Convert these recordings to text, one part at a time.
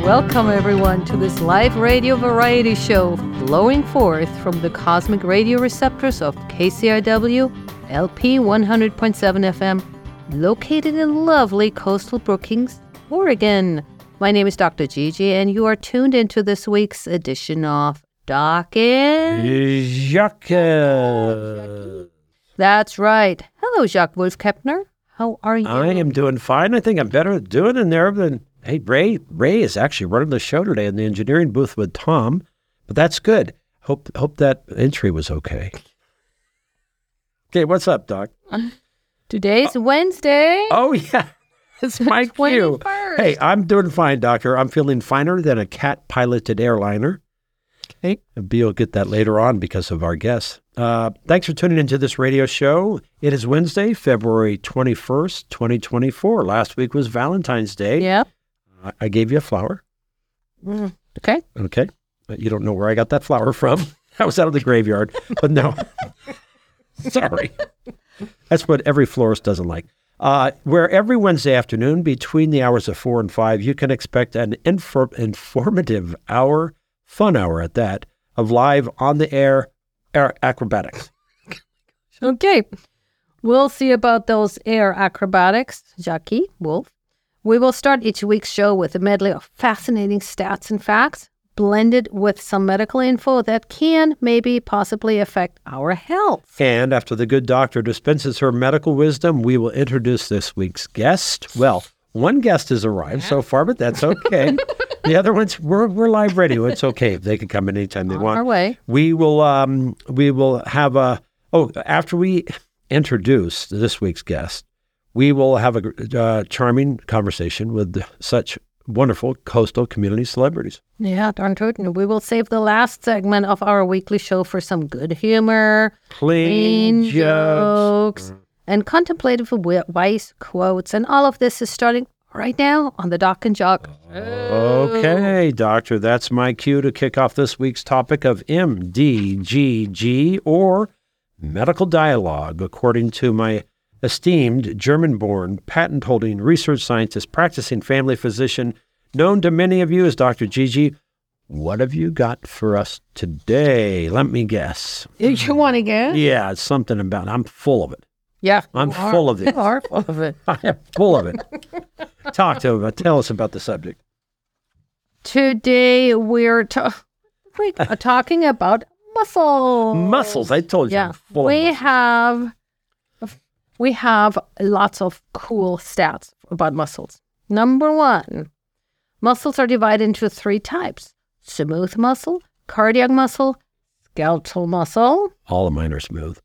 Welcome, everyone, to this live radio variety show blowing forth from the cosmic radio receptors of KCRW LP 100.7 FM, located in lovely coastal Brookings, Oregon. My name is Dr. Gigi, and you are tuned into this week's edition of Doc and Jacques. That's right. Hello, Jacques Wolf-Kepner. How are you? I am doing fine. I think I'm better doing in there than... Hey, Ray is actually running the show today in the engineering booth with Tom, but that's good. Hope that entry was okay. Okay, what's up, Doc? Today's Wednesday. Oh, yeah. It's my cue. 21st. Hey, I'm doing fine, Doctor. I'm feeling finer than a cat-piloted airliner. Okay. You'll get that later on because of our guests. Thanks for tuning into this radio show. It is Wednesday, February 21st, 2024. Last week was Valentine's Day. Yep. I gave you a flower. Okay. Okay. But you don't know where I got that flower from. I was out of the graveyard. But no. Sorry. That's what every florist doesn't like. Where every Wednesday afternoon between the hours of 4 and 5, you can expect an informative hour, fun hour at that, of live on-the-air acrobatics. Okay. We'll see about those air acrobatics, Jackie Wolf. We will start each week's show with a medley of fascinating stats and facts, blended with some medical info that can maybe possibly affect our health. And after the good doctor dispenses her medical wisdom, we will introduce this week's guest. Well, one guest has arrived so far, but that's okay. The other ones, we're live radio. It's okay. They can come in anytime they want. Our way. We will have after we introduce this week's guest, we will have a charming conversation with such wonderful coastal community celebrities. Yeah, darn tootin'. We will save the last segment of our weekly show for some good humor, Clean jokes, and contemplative wise quotes. And all of this is starting right now on the Doc and Jock. Okay, Doctor, that's my cue to kick off this week's topic of MDGG, or medical dialogue, according to my esteemed German-born, patent-holding research scientist, practicing family physician, known to many of you as Dr. Gigi. What have you got for us today? Let me guess. You want to guess? Yeah, it's something about, I'm full of it. Yeah. I'm full of it. You are full of it. I am full of it. Tell us about the subject. Today we're talking about muscles. Muscles, I told you. Yeah. I'm full of muscles. We have lots of cool stats about muscles. Number one, muscles are divided into 3 types: smooth muscle, cardiac muscle, skeletal muscle. All of mine are smooth.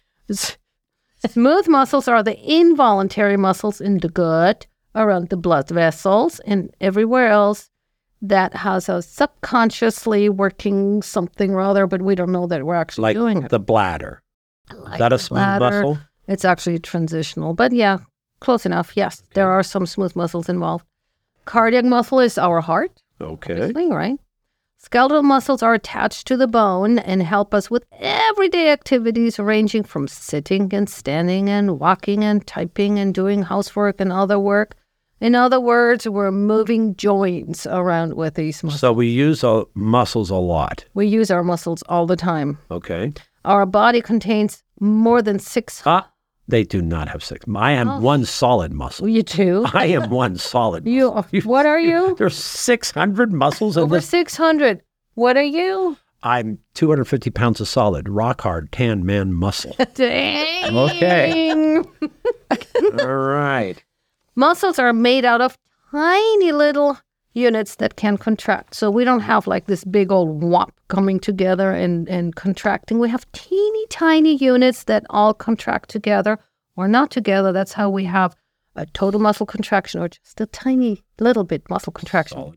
Smooth muscles are the involuntary muscles in the gut, around the blood vessels, and everywhere else that has a subconsciously working something or other, but we don't know that we're actually doing it. Like the bladder. Is that a smooth muscle? It's actually transitional, but yeah, close enough. Yes, there are some smooth muscles involved. Cardiac muscle is our heart. Okay. Obviously, right? Skeletal muscles are attached to the bone and help us with everyday activities ranging from sitting and standing and walking and typing and doing housework and other work. In other words, we're moving joints around with these muscles. So we use muscles a lot. We use our muscles all the time. Okay. Our body contains more than 6... They do not have 6. I am one solid muscle. You too? I am one solid muscle. What are you? There's 600 muscles in Over this. 600. What are you? I'm 250 pounds of solid, rock hard, tan man muscle. Dang. Okay. All right. Muscles are made out of tiny little units that can contract. So we don't have like this big old whop coming together and contracting. We have teeny tiny units that all contract together or not together. That's how we have a total muscle contraction or just a tiny little bit muscle contraction.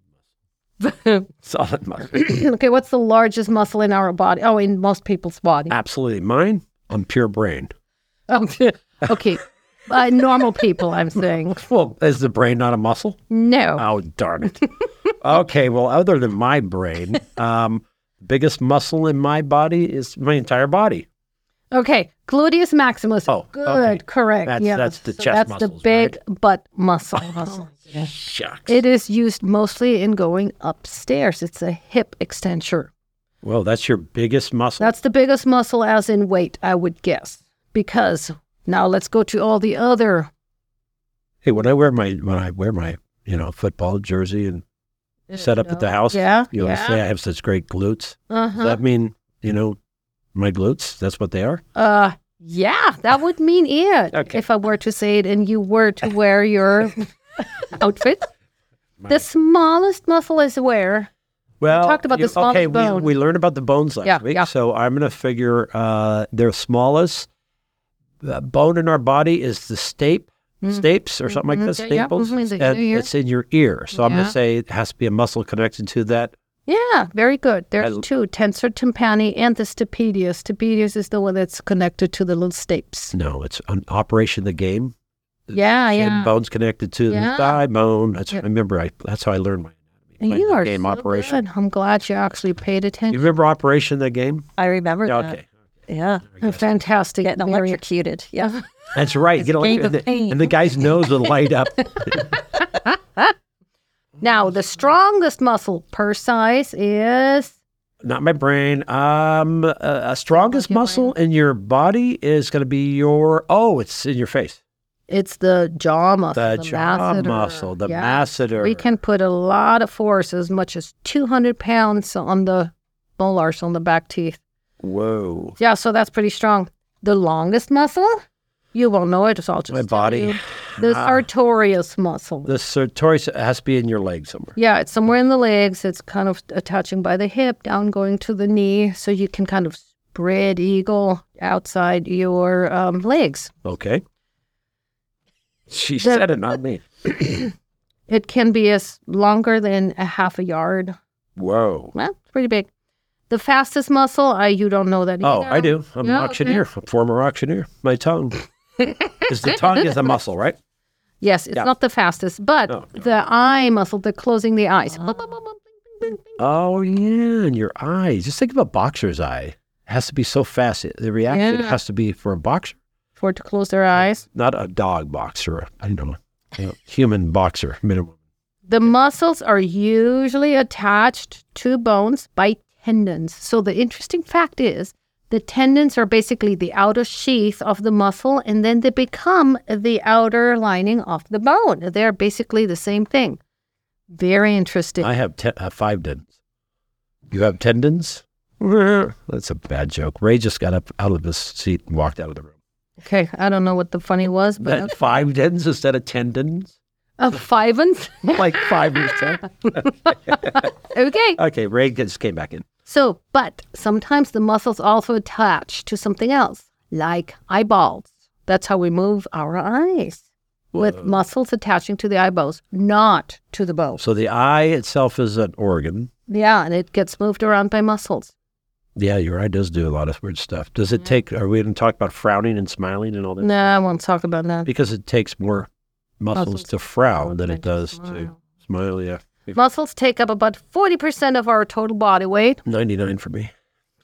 Solid muscle. Okay, what's the largest muscle in our body? Oh, in most people's body. Absolutely. Mine, I'm pure brain. Okay. Normal people, I'm saying. Well, is the brain not a muscle? No. Oh, darn it. Okay, well, other than my brain, biggest muscle in my body is my entire body. Okay, gluteus maximus. Oh, good, okay. correct. That's the So chest that's muscles, the big right? butt muscle. Yeah. Shucks. It is used mostly in going upstairs. It's a hip extensor. Well, that's your biggest muscle. That's the biggest muscle as in weight, I would guess. Because now let's go to all the other. Hey, when I wear my football jersey and set up at the house, Yeah. you always say I have such great glutes. Does that mean, my glutes? That's what they are? Yeah, that would mean it. Okay. If I were to say it and you were to wear your outfit. The smallest muscle is where? Well, We talked about the smallest bone. We learned about the bones last week, yeah. so I'm going to figure their smallest bone in our body is the stapes or something like that, Yeah, staples, the and ear. it's in your ear. So I'm going Yeah. to say it has to be a muscle connected to that. Yeah, very good. There's two, tensor tympani and the stapedius. Stapedius is the one that's connected to the little stapes. No, it's an Operation the Game. Yeah, Shin yeah. bone's connected to the Yeah. thigh bone. That's Yeah. I remember. That's how I learned my anatomy. And Playing you the are game so Operation. good. I'm glad you actually paid You attention. remember Operation the Game? I remember Yeah, that. okay. Yeah. Fantastic. Getting Very- electrocuted. Yeah. That's right. It's a game of pain. And the guy's nose would light up. Now, the strongest muscle per size is Not my brain. Strongest your muscle in your body is going to be it's in your face. it's the jaw muscle. The jaw masseter. muscle, the Yeah. masseter. We can put a lot of force, as much as 200 pounds on the molars, on the back teeth. Whoa. Yeah, so that's pretty strong. The longest muscle, you won't know it. So I'll just My tell body. you. The sartorius muscle. The sartorius has to be in your leg somewhere. Yeah, it's somewhere in the legs. It's kind of attaching by the hip, down going to the knee, so you can kind of spread eagle outside your legs. Okay. She said it, not me. It can be as longer than a half a yard. Whoa. Well, it's pretty big. The fastest muscle, you don't know that Oh, either. I do. I'm Yeah, an auctioneer, a former auctioneer. My tongue. Because the tongue is a muscle, right? Yes, it's Yeah. not the fastest, but No. the eye muscle, the closing the eyes. Oh, yeah, and your eyes. Just think of a boxer's eye. It has to be so fast. The reaction Yeah. has to be for a boxer, For it to close their eyes. not a dog boxer. I don't know. Human boxer, minimum. The muscles are usually attached to bones by tendons. So the interesting fact is the tendons are basically the outer sheath of the muscle, and then they become the outer lining of the bone. They're basically the same thing. Very interesting. I have 5 tendons. You have tendons? That's a bad joke. Ray just got up out of his seat and walked out of the room. Okay, I don't know what the funny was, but That 5 tendons instead of tendons? fivens. Like 5 or 10? Okay. Okay, Ray just came back in. So, but sometimes the muscles also attach to something else, like eyeballs. That's how we move our eyes, with muscles attaching to the eyeballs, not to the bone. So the eye itself is an organ. Yeah, and it gets moved around by muscles. Yeah, your eye does do a lot of weird stuff. Does it take, are we going to talk about frowning and smiling and all that? No, I won't talk about that. Because it takes more muscles Muscles to frown to than it does to smile. smile, yeah. Muscles take up about 40% of our total body weight. 99 for me.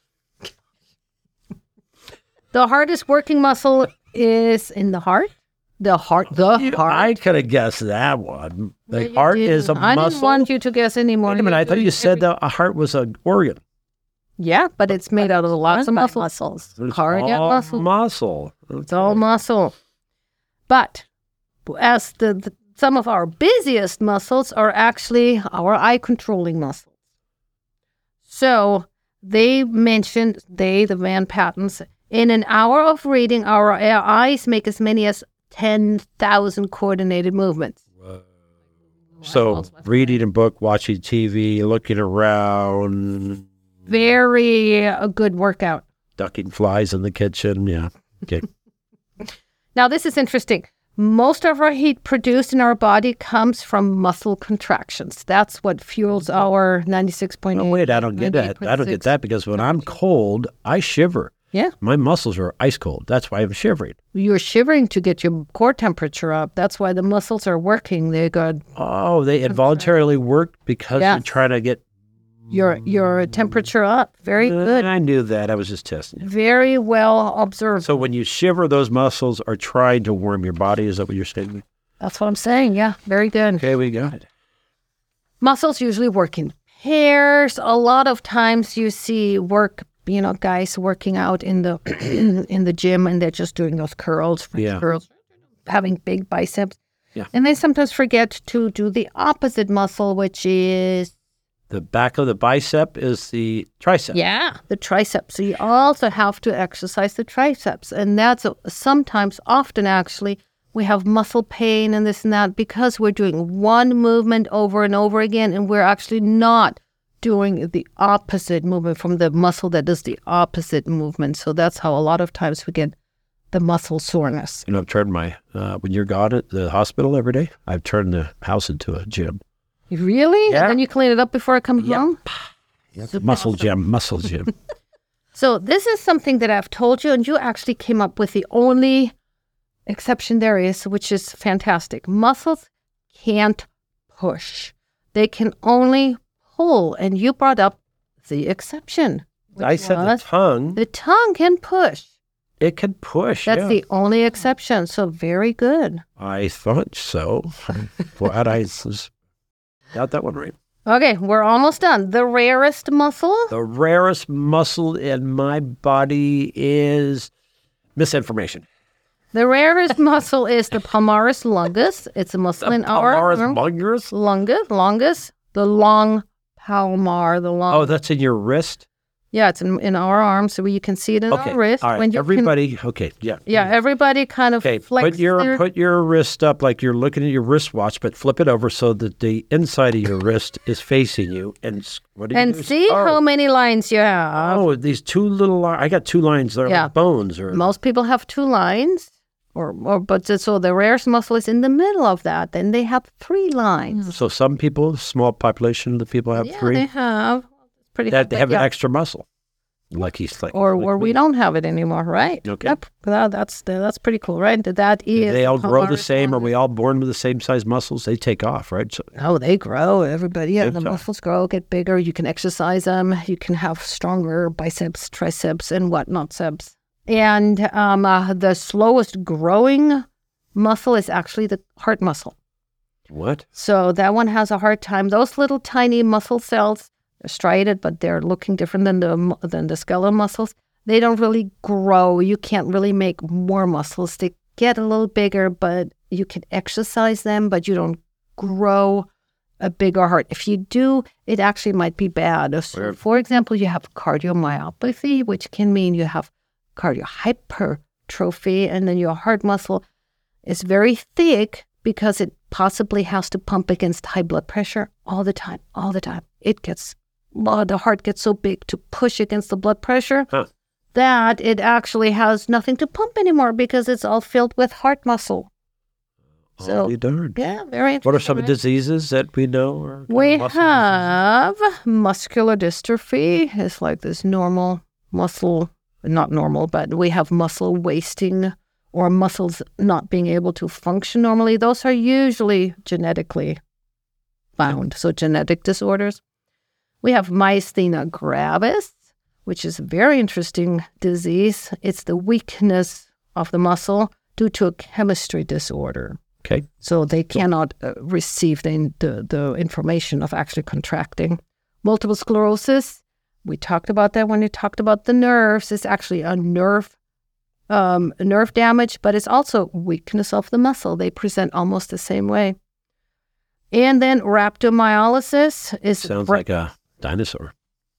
The hardest working muscle is in the heart. The heart. I could have guessed that one. The You heart is a didn't. I muscle. didn't want you to guess anymore. Wait a minute, I thought you said that a heart was an organ. Yeah, but it's made out of lots of By muscles. muscles. It's Heart, yeah, all muscle. muscle. It's all muscle. But as some of our busiest muscles are actually our eye controlling muscles. So they mentioned, the Van Pattens, in an hour of reading, our eyes make as many as 10,000 coordinated movements. So reading a book, watching TV, looking around, Very a good workout. ducking flies in the kitchen. Yeah. Okay. Now, this is interesting. Most of our heat produced in our body comes from muscle contractions. That's what fuels our 96.8. Oh, wait, I don't get that. I don't get that because when I'm cold, I shiver. Yeah. My muscles are ice cold. That's why I'm shivering. You're shivering to get your core temperature up. That's why the muscles are working. They got Oh, they involuntarily work because Yes. you're trying to get your temperature up. Very good. I knew that. I was just testing you. Very well observed. So when you shiver, those muscles are trying to warm your body. Is that what you're saying? That's what I'm saying. Yeah, very good. Okay, we got it. Muscles usually work in pairs. A lot of times you see guys working out in the in the gym, and they're just doing those curls, curls, having big biceps. Yeah. And they sometimes forget to do the opposite muscle, which is the back of the bicep is the tricep. Yeah, the tricep. So you also have to exercise the triceps. And that's often actually, we have muscle pain and this and that because we're doing one movement over and over again, and we're actually not doing the opposite movement from the muscle that does the opposite movement. So that's how a lot of times we get the muscle soreness. I've turned when you're gone at the hospital every day, I've turned the house into a gym. Really? Yeah. And then you clean it up before I come home? Yep. Muscle gym. So this is something that I've told you, and you actually came up with the only exception there is, which is fantastic. Muscles can't push. They can only pull. And you brought up the exception. I said the tongue. The tongue can push. It can push. That's the only exception. So very good. I thought so. Glad I got that one right. Okay, we're almost done. The rarest muscle? The rarest muscle in my body is misinformation. The rarest muscle is the palmaris longus. It's a muscle in our arm. Palmaris Longus. The long palmar. Oh, that's in your wrist? Yeah, it's in our arm, so you can see it in our wrist. All right. Everybody kind of flexes. Put your wrist up like you're looking at your wristwatch, but flip it over so that the inside of your wrist is facing you. And see how many lines you have. Oh, these two little lines. I got two lines. They're like bones. Most people have two lines, so the rarest muscle is in the middle of that. Then they have 3 lines. So some people, small population of the people have 3. They have. They have an extra muscle. Or we don't have it anymore, right? Okay. Yep. That's pretty cool, right? That is. They all grow the same. Are we all born with the same size muscles? They take off, right? They grow. Everybody, the muscles grow, get bigger. You can exercise them. You can have stronger biceps, triceps, and whatnot-ceps. And the slowest growing muscle is actually the heart muscle. What? So that one has a hard time. Those little tiny muscle cells, they're striated, but they're looking different than the skeletal muscles. They don't really grow. You can't really make more muscles. They get a little bigger, but you can exercise them, but you don't grow a bigger heart. If you do, it actually might be bad. So, for example, you have cardiomyopathy, which can mean you have cardiohypertrophy, and then your heart muscle is very thick because it possibly has to pump against high blood pressure all the time. The heart gets so big to push against the blood pressure that it actually has nothing to pump anymore because it's all filled with heart muscle. So, darn. Yeah, very interesting. What are some diseases that we know? We have muscular dystrophy. It's like this normal muscle, not normal, but we have muscle wasting or muscles not being able to function normally. Those are usually genetically found, so genetic disorders. We have myasthenia gravis, which is a very interesting disease. It's the weakness of the muscle due to a chemistry disorder. Okay. So they cannot receive the information of actually contracting. Multiple sclerosis, we talked about that when we talked about the nerves. It's actually a nerve damage, but it's also weakness of the muscle. They present almost the same way. And then rhabdomyolysis is... Sounds like a dinosaur.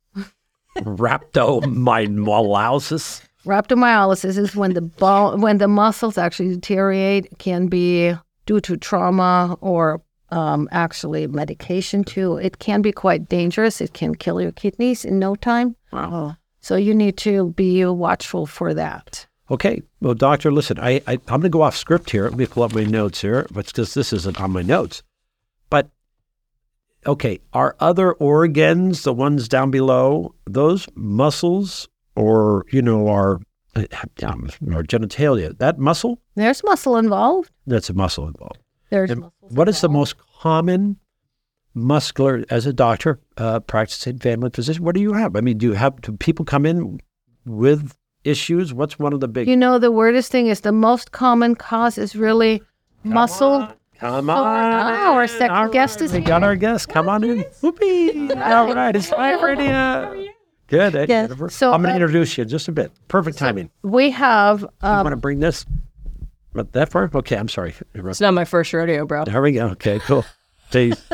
Rhabdomyolysis. Rhabdomyolysis is when the muscles actually deteriorate. It can be due to trauma or actually medication too. It can be quite dangerous. It can kill your kidneys in no time. Wow. So you need to be watchful for that. Okay. Well, doctor, listen, I'm going to go off script here. Let me pull up my notes here, because this isn't on my notes. But, okay, are other organs, the ones down below, those muscles or, our genitalia, that muscle? There's muscle involved. That's a muscle involved. There's and muscles what is the most common muscular, as a doctor, practicing family physician, what do you have? I mean, do people come in with issues? What's one of the big... You know, the weirdest thing is the most common cause is really muscle. Come on. Our second guest is We here. got our guest. Come on in. Whoopee. All right. It's live radio. Good. Yeah. Jennifer. So, I'm going to introduce you in just a bit. Perfect timing. We have, You want to bring this that far? Okay. I'm sorry. It's not my first rodeo, bro. There we go. Okay, cool. Please.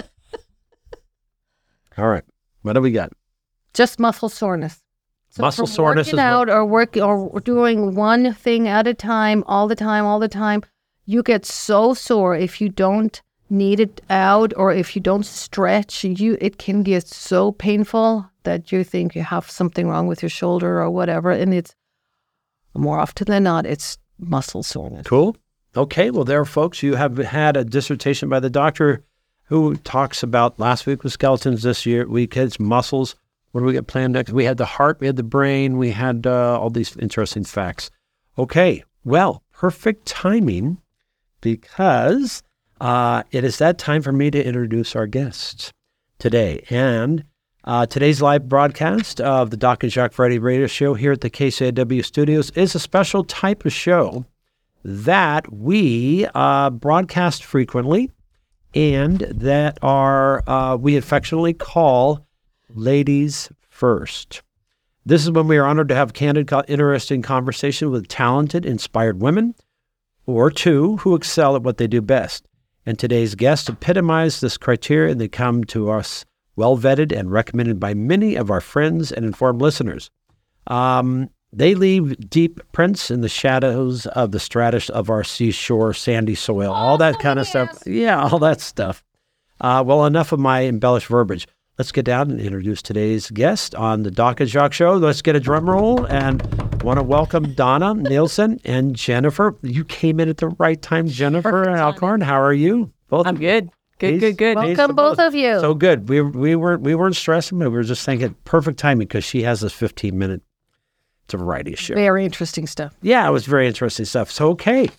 All right. What do we got? just muscle soreness. So Muscle from soreness working is out or doing one thing at a time, all the time, you get so sore if you don't knead it out or if you don't stretch. It can get so painful that you think you have something wrong with your shoulder or whatever, and it's more often than not it's muscle soreness. Cool. Okay, well, there, folks, you have had a dissertation by the doctor who talks about last week was skeletons, this week it's muscles. What do we got planned next? We had the heart, we had the brain, we had all these interesting facts. Okay, well, perfect timing because it is that time for me to introduce our guests today. And today's live broadcast of the Doc and Jacques Variety Radio Show here at the KCIW studios is a special type of show that we broadcast frequently and that we affectionately call Ladies First. This is when we are honored to have candid, interesting conversation with talented, inspired women or two who excel at what they do best. And today's guests epitomize this criteria, and they come to us well-vetted and recommended by many of our friends and informed listeners. They leave deep prints in the shadows of the stratus of our seashore, sandy soil, all that kind of stuff. Yeah, all that stuff. Well, enough of my embellished verbiage. Let's get down and introduce today's guest on the Doc and Jacques Show. Let's get a drum roll and want to welcome Donna Nielsen and Jennifer. You came in at the right time, Jennifer Alcorn. How are you? Both. I'm good. Good. Welcome, both of you. So good. We weren't stressing, but we were just thinking perfect timing because she has this 15-minute variety show. Very interesting stuff. Yeah, it was very interesting stuff. So okay,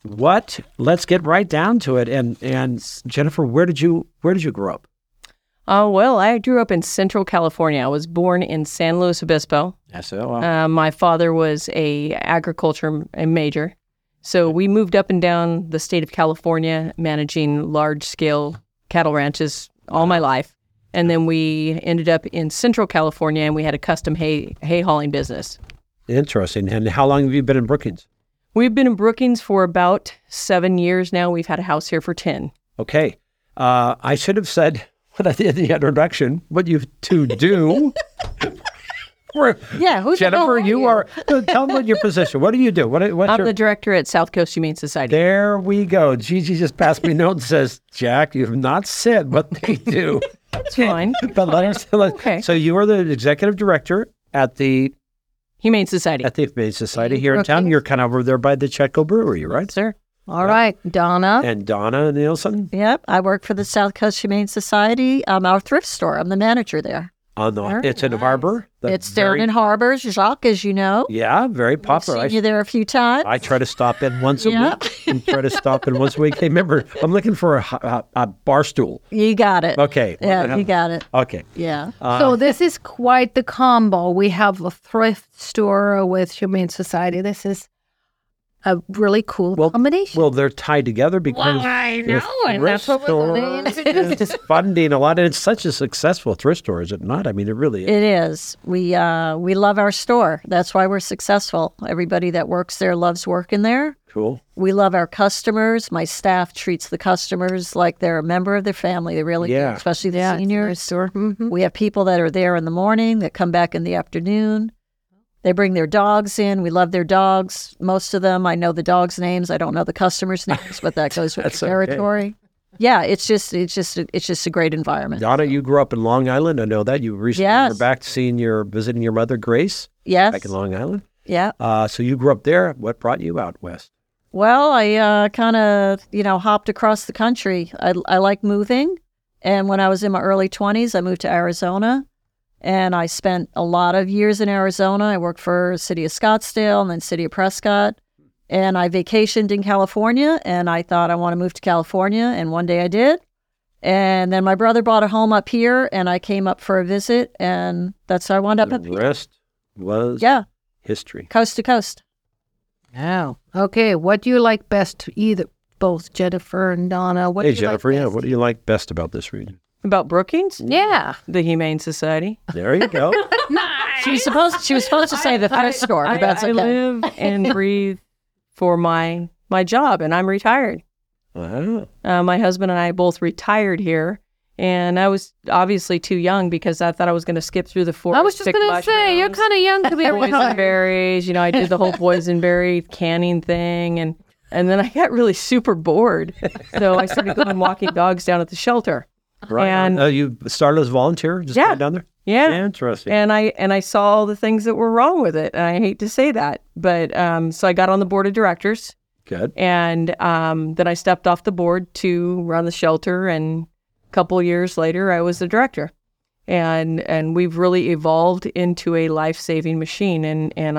let's get right down to it. And Jennifer, where did you grow up? Oh, well, I grew up in Central California. I was born in San Luis Obispo. Yes, wow. My father was a agriculture major. So we moved up and down the state of California, managing large-scale cattle ranches all my life. And then we ended up in Central California, and we had a custom hay hauling business. Interesting. And how long have you been in Brookings? We've been in Brookings for about 7 years now. We've had a house here for 10. Okay. I should have said when I did the introduction what you two do. Yeah, who's Jennifer, you are. Tell me your position. What do you do? I'm the director at South Coast Humane Society. There we go. Gigi just passed me a note and says, Jack, you have not said what they do. That's fine. But Okay. So you are the executive director at the Humane Society. At the Humane Society here in town. You're kind of over there by the Chetco Brewery, right? Sir. All right, Donna. And Donna Nielsen? Yep, I work for the South Coast Humane Society. Our thrift store. I'm the manager there. It's in Harbor. It's down in Harbor, Jacques, as you know. Yeah, very popular. I've seen you there a few times. I try to stop in once a week. And try to stop in once a week. Hey, remember, I'm looking for a bar stool. You got it. Okay. Yeah, you got it. Okay. Yeah. So this is quite the combo. We have a thrift store with Humane Society. This is a really cool combination. Well, they're tied together because I know, and that's what we're going to is funding a lot, and it's such a successful thrift store, is it not? I mean, it really is. It is. We love our store. That's why we're successful. Everybody that works there loves working there. Cool. We love our customers. My staff treats the customers like they're a member of their family. They really do, especially the seniors. Store. Mm-hmm. We have people that are there in the morning that come back in the afternoon. They bring their dogs in. We love their dogs. Most of them, I know the dogs' names. I don't know the customers' names, but that goes with the territory. Okay. Yeah, it's just a great environment. Donna, you grew up in Long Island. I know that. You recently were back visiting your mother, Grace. Yes. Back in Long Island. Yeah. So you grew up there. What brought you out west? Well, I kind of, hopped across the country. I like moving. And when I was in my early 20s, I moved to Arizona. And I spent a lot of years in Arizona. I worked for City of Scottsdale and then City of Prescott. And I vacationed in California, and I thought I want to move to California. And one day I did. And then my brother bought a home up here, and I came up for a visit, and that's how I wound up The up here. rest was history. Coast to coast. Wow. Okay. What do you like best? Either both Jennifer and Donna. What Hey, do you Jennifer, like best? what do you like best about this region? About Brookings? Yeah. The Humane Society. There you go. She was supposed to say the thrift store, but that's I okay. live and breathe for my job, and I'm retired. Wow. My husband and I both retired here, and I was obviously too young because I thought I was going to skip through the forest. I was just pick going to say, you're mushrooms, kind of young to be retired. boysenberries. I did the whole boysenberry canning thing, and then I got really super bored, so I started going walking dogs down at the shelter. Right. And you started as a volunteer, just Yeah. right down there? yeah, Interesting. and I saw all the things that were wrong with it, and I hate to say that, but so I got on the board of directors. Good. And then I stepped off the board to run the shelter, and a couple of years later, I was the director. And we've really evolved into a life-saving machine. And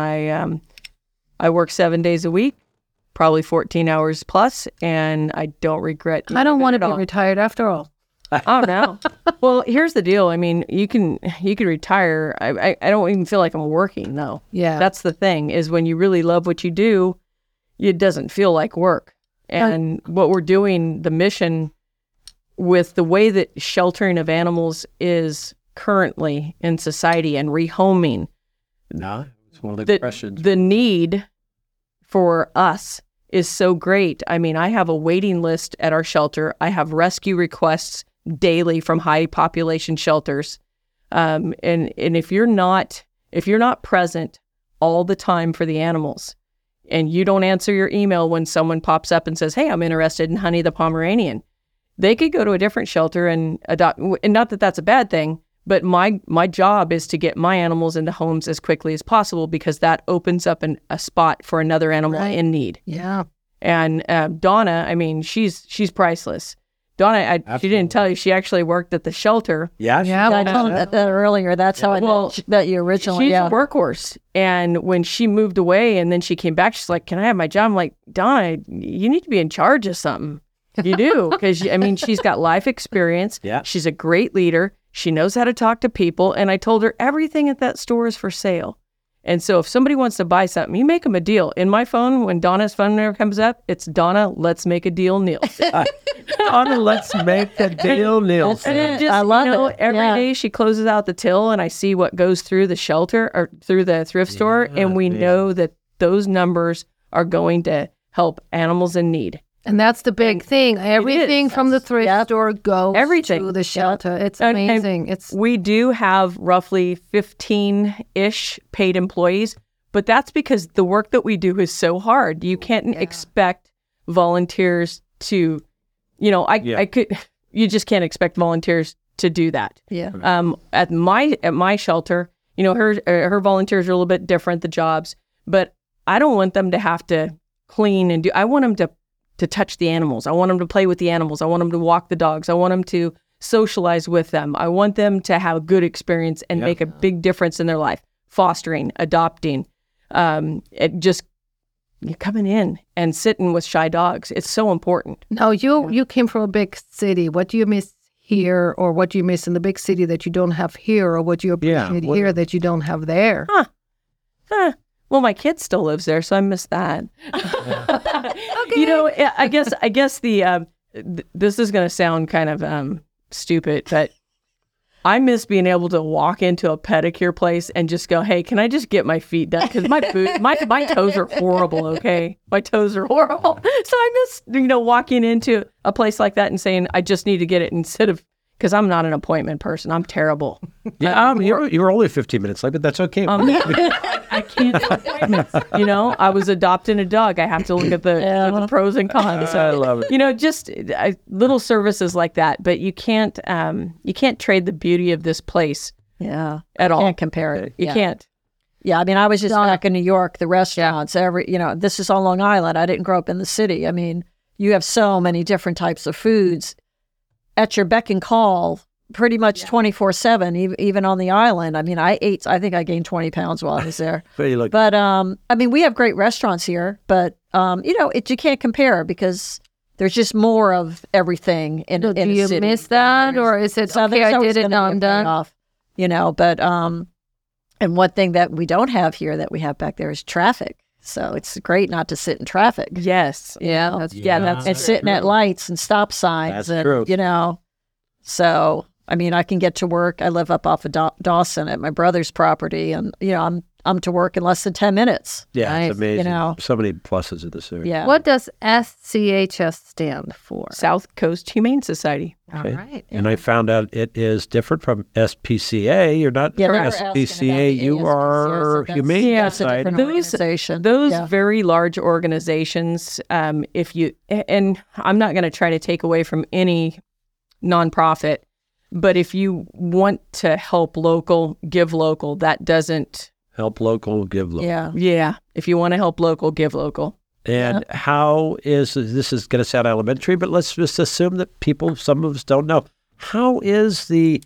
I work 7 days a week, probably 14 hours plus, and I don't regret. I don't want to be all. retired after all. Oh no. Well, here's the deal. I mean, you can retire. I don't even feel like I'm working though. Yeah. That's the thing, is when you really love what you do, it doesn't feel like work. And what we're doing, the mission with the way that sheltering of animals is currently in society and rehoming, No, it's one of the questions. the need for us is so great. I mean, I have a waiting list at our shelter. I have rescue requests daily from high population shelters. And if you're not present all the time for the animals, and you don't answer your email when someone pops up and says, "Hey, I'm interested in Honey the Pomeranian," they could go to a different shelter and adopt. And not that that's a bad thing, but my job is to get my animals into homes as quickly as possible, because that opens up a spot for another animal Right. in need. Yeah. And Donna, I mean, she's priceless. Donna, she didn't tell you, she actually worked at the shelter. Yeah. Yeah. I told him that earlier. That's how I met you originally. She's Yeah. a workhorse. And when she moved away and then she came back, she's like, "Can I have my job?" I'm like, "Donna, you need to be in charge of something." You do. Because, I mean, she's got life experience. Yeah. She's a great leader. She knows how to talk to people. And I told her everything at that store is for sale. And so if somebody wants to buy something, you make them a deal. In my phone, when Donna's phone number comes up, it's Donna, let's make a deal, Neil. Donna, let's make a deal, Nielsen. And just, I love it. Every Yeah. day she closes out the till, and I see what goes through the shelter or through the thrift store, and we know that those numbers are going to help animals in need. And that's the big thing. Everything from the thrift store goes Everything. to the shelter. It's And amazing. It's we do have roughly 15-ish paid employees, but that's because the work that we do is so hard. You can't expect volunteers to, you just can't expect volunteers to do that. Yeah. At my shelter, her volunteers are a little bit different, the jobs, but I don't want them to have to clean and do. I want them to touch the animals. I want them to play with the animals. I want them to walk the dogs. I want them to socialize with them. I want them to have a good experience and make a big difference in their life. Fostering, adopting, coming in and sitting with shy dogs. It's so important. now you came from a big city. What do you miss here, or what do you miss in the big city that you don't have here, or what do you appreciate here that you don't have there? Well, my kid still lives there, so I miss that. I guess this is going to sound kind of stupid, but I miss being able to walk into a pedicure place and just go, "Hey, can I just get my feet done? Because my toes are horrible. Okay, my toes are horrible." So I miss walking into a place like that and saying, "I just need to get it," instead of, because I'm not an appointment person. I'm terrible. Yeah, you were only 15 minutes late, but that's okay. I can't do appointments. I was adopting a dog. I have to look at the pros and cons. I love it. Just little services like that. But you can't trade the beauty of this place at all. Can't compare it. You can't. Yeah, I mean, I was just back in New York, the restaurants, this is on Long Island. I didn't grow up in the city. I mean, you have so many different types of foods at your beck and call pretty much 24/7, even on the island. I mean, I think I gained 20 pounds while I was there. But, I mean, we have great restaurants here, but, you can't compare because, there's just more of everything in So in do a you city. miss that, or is it, So okay, there's I always did it, gonna now be a I'm done? payoff, but and one thing that we don't have here that we have back there is traffic. So it's great not to sit in traffic. Yes. Yeah, that's Yeah, that's And sitting at lights and stop signs. That's and, true. So, I mean, I can get to work. I live up off of Dawson at my brother's property, and, I'm to work in less than 10 minutes. Yeah, Nice. it's amazing. know. So many pluses in this area. Yeah. What does SCHS stand for? South Coast Humane Society. Okay. All right. And I found out it is different from SPCA. You're not Yeah, from they were asking about SPCA. the You ASPCA, are so that's- Humane Yeah, That's a Society. different organization. Those Yeah. very large organizations, if you, and I'm not going to try to take away from any nonprofit, but if you want to help local, give local, that doesn't, Help local, give local. Yeah. if you want to help local, give local. And how is this is going to sound elementary, but let's just assume that some of us don't know. How is the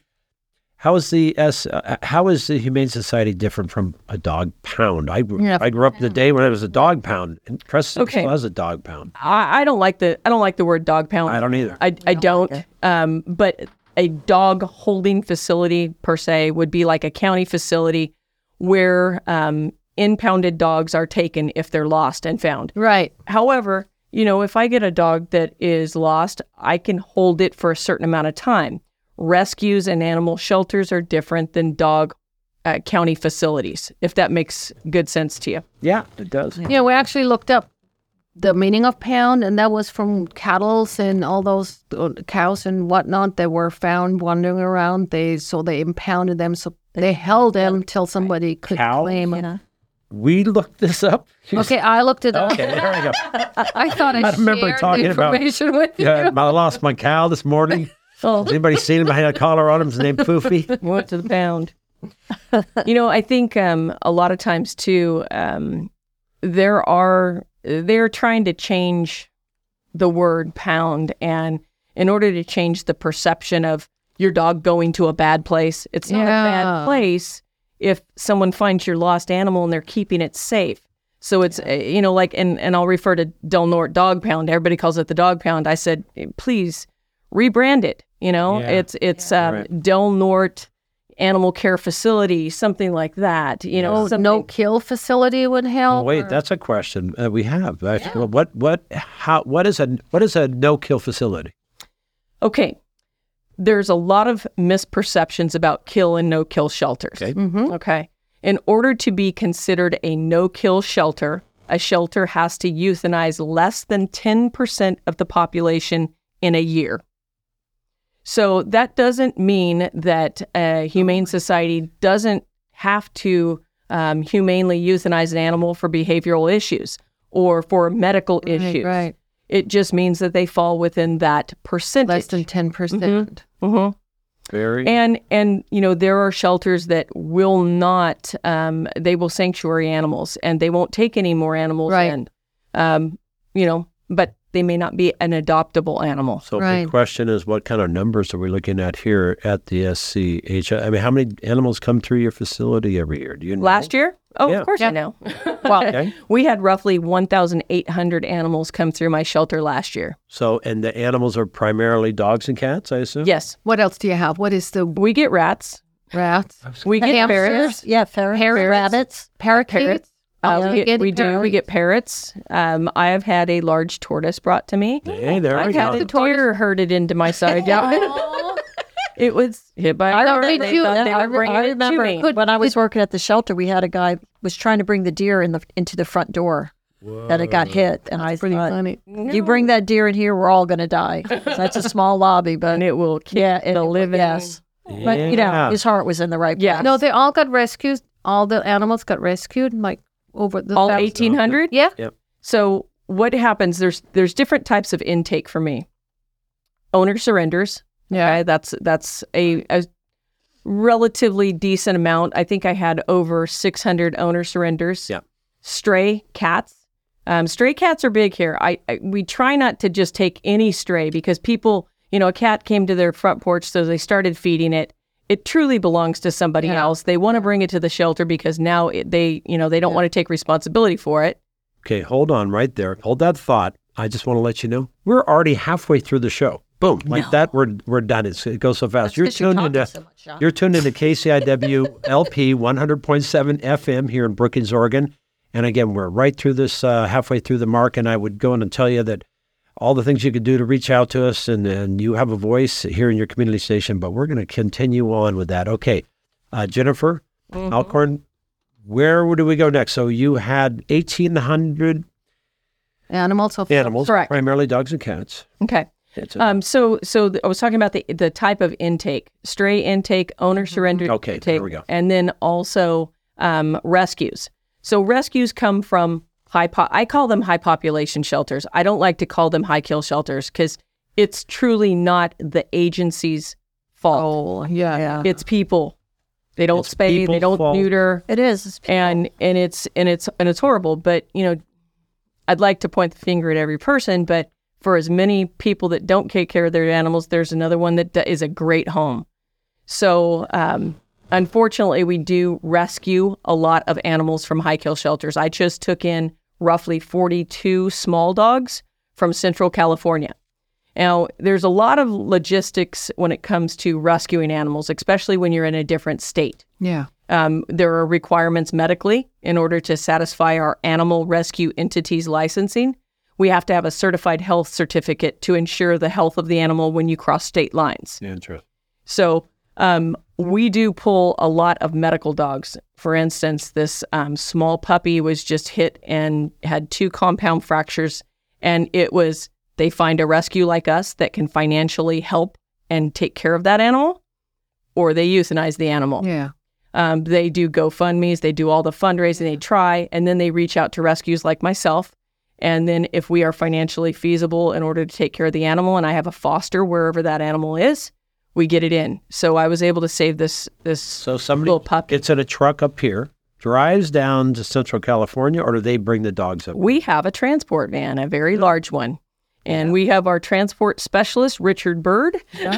Humane Society different from a dog pound? I grew up the day when it was a dog pound, and Preston Okay. still has a dog pound. I don't like the word dog pound. I don't either. I don't. But a dog holding facility per se would be like a county facility where impounded dogs are taken if they're lost and found. Right. However, if I get a dog that is lost, I can hold it for a certain amount of time. Rescues and animal shelters are different than dog county facilities, if that makes good sense to you. Yeah, it does. Yeah, we actually looked up the meaning of pound, and that was from cattle and all those cows and whatnot that were found wandering around. They impounded them, so they held them till somebody could Cows? claim. We looked this up. Okay, I looked it up. Okay, there we go. I thought I remember shared talking the about- information with you. Yeah, I lost my cow this morning. Oh, Has anybody seen him? I had a collar on him. His name Foofy. went to the pound. I think a lot of times too, they're trying to change the word pound, and in order to change the perception of your dog going to a bad place, it's not a Yeah. bad place if someone finds your lost animal and they're keeping it safe. So it's, and I'll refer to Del Norte Dog Pound. Everybody calls it the Dog Pound. I said, please rebrand it. Yeah. It's Right. Del Norte Animal Care Facility, something like that. Something. No kill facility would help. Oh, wait, that's a question we have. What is a no-kill facility? Okay. There's a lot of misperceptions about kill and no-kill shelters. Okay. Okay. In order to be considered a no-kill shelter, a shelter has to euthanize less than 10% of the population in a year. So that doesn't mean that a humane society doesn't have to humanely euthanize an animal for behavioral issues or for medical issues. Right. It just means that they fall within that percentage. Less than 10%. Mhm. Very. And there are shelters that will not, they will sanctuary animals, and they won't take any more animals Right. in, but they may not be an adoptable animal. So Right. the question is, what kind of numbers are we looking at here at the SCH? I mean, how many animals come through your facility every year? Do you know? Last year? Oh, Yeah. of course Yeah. I know. Well, Okay. we had roughly 1,800 animals come through my shelter last year. So, and the animals are primarily dogs and cats, I assume? Yes. What else do you have? What is the We get rats. rats? We get Hamsters? ferrets. Yeah, ferrets, Parrots? rabbits. Parakeets? We get parrots. I have had a large tortoise brought to me. Hey, there we I've had go. a deer herded into my side. It was hit by a car. did They you- thought they I were bringing it to remember me. when I was working at the shelter, we had a guy was trying to bring the deer into the front door, that it got hit, and I Pretty thought, funny. you bring that deer in here, we're all going to die. That's a small lobby, but And it will kill yeah, the living. Yes, but Yeah. his heart was in the right place. Yeah. No, they all got rescued. All the animals got rescued, like over the All 1,000. 1,800? Yeah. So what happens, there's different types of intake for me. Owner surrenders. Yeah. Okay, that's a relatively decent amount. I think I had over 600 owner surrenders. Yeah. Stray cats. Stray cats are big here. We try not to just take any stray because people, a cat came to their front porch, so they started feeding it. It truly belongs to somebody else. They want to bring it to the shelter because now they don't want to take responsibility for it. Okay, hold on right there. Hold that thought. I just want to let you know we're already halfway through the show. Boom, like that, we're done. It goes so fast. You're tuned into KCIW LP 100.7 FM here in Brookings, Oregon. And again, we're right through this, halfway through the mark. And I would go in and tell you that all the things you could do to reach out to us, and you have a voice here in your community station. But we're going to continue on with that. Okay, Jennifer Alcorn, where do we go next? So you had 1,800 Animals. Correct. Primarily dogs and cats. Okay. So I was talking about the type of intake: stray intake, owner surrender Okay, intake, there we go. and then also rescues. So rescues come from I call them high population shelters. I don't like to call them high kill shelters because it's truly not the agency's fault. Oh, yeah. It's people. They don't It's spay, they people's don't fault. neuter, It is. It's people. and it's horrible. But I'd like to point the finger at every person, but for as many people that don't take care of their animals, there's another one that is a great home. So, unfortunately, we do rescue a lot of animals from high kill shelters. I just took in roughly 42 small dogs from Central California. Now, there's a lot of logistics when it comes to rescuing animals, especially when you're in a different state. Yeah. There are requirements medically in order to satisfy our animal rescue entities licensing. We have to have a certified health certificate to ensure the health of the animal when you cross state lines. Interesting. So we do pull a lot of medical dogs. For instance, this small puppy was just hit and had 2 compound fractures, and they find a rescue like us that can financially help and take care of that animal, or they euthanize the animal. Yeah. They do GoFundMes, they do all the fundraising, they try, and then they reach out to rescues like myself. And then if we are financially feasible in order to take care of the animal, and I have a foster wherever that animal is, we get it in. So I was able to save this So somebody little puppy. gets in a truck up here, drives down to Central California, or do they bring the dogs up? We have a transport van, a very large one. And we have our transport specialist, Richard Bird,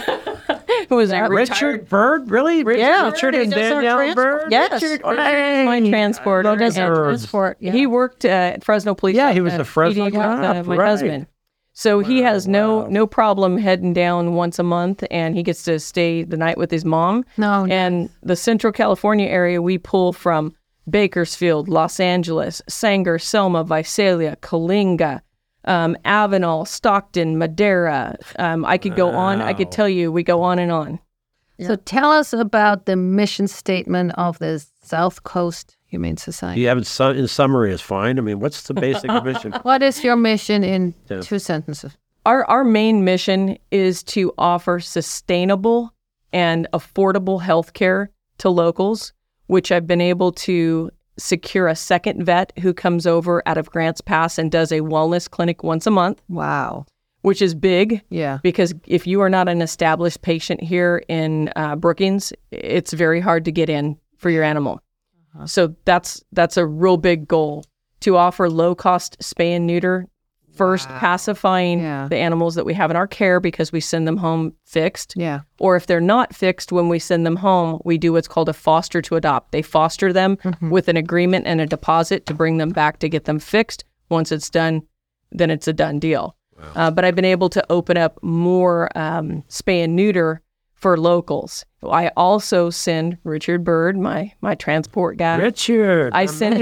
who is a retired Richard Bird? Really? Yeah. Richard He and does our Danielle transport. Bird? Yes. Richard is my transporter. Does our Birds. transport. Yeah. He worked at Fresno Police. Yeah, he was the Fresno PD with, cop, my right. husband. So he has no problem heading down once a month, and he gets to stay the night with his mom. No. And the Central California area, we pull from Bakersfield, Los Angeles, Sanger, Selma, Visalia, Coalinga, Avenal, Stockton, Madera. I could go on. I could tell you, we go on and on. So tell us about the mission statement of the South Coast Humane Society. You have it in summary is fine. I mean, what's the basic mission? What is your mission in 2 sentences? Our main mission is to offer sustainable and affordable health care to locals, which I've been able to secure a second vet who comes over out of Grants Pass and does a wellness clinic once a month, Wow. which is big. Yeah. Because if you are not an established patient here in Brookings, it's very hard to get in for your animal. So that's a real big goal, to offer low-cost spay and neuter, first pacifying the animals that we have in our care because we send them home fixed. Yeah. Or if they're not fixed when we send them home, we do what's called a foster to adopt. They foster them with an agreement and a deposit to bring them back to get them fixed. Once it's done, then it's a done deal. But I've been able to open up more spay and neuter for locals. I also send Richard Bird, my transport guy. Richard. I send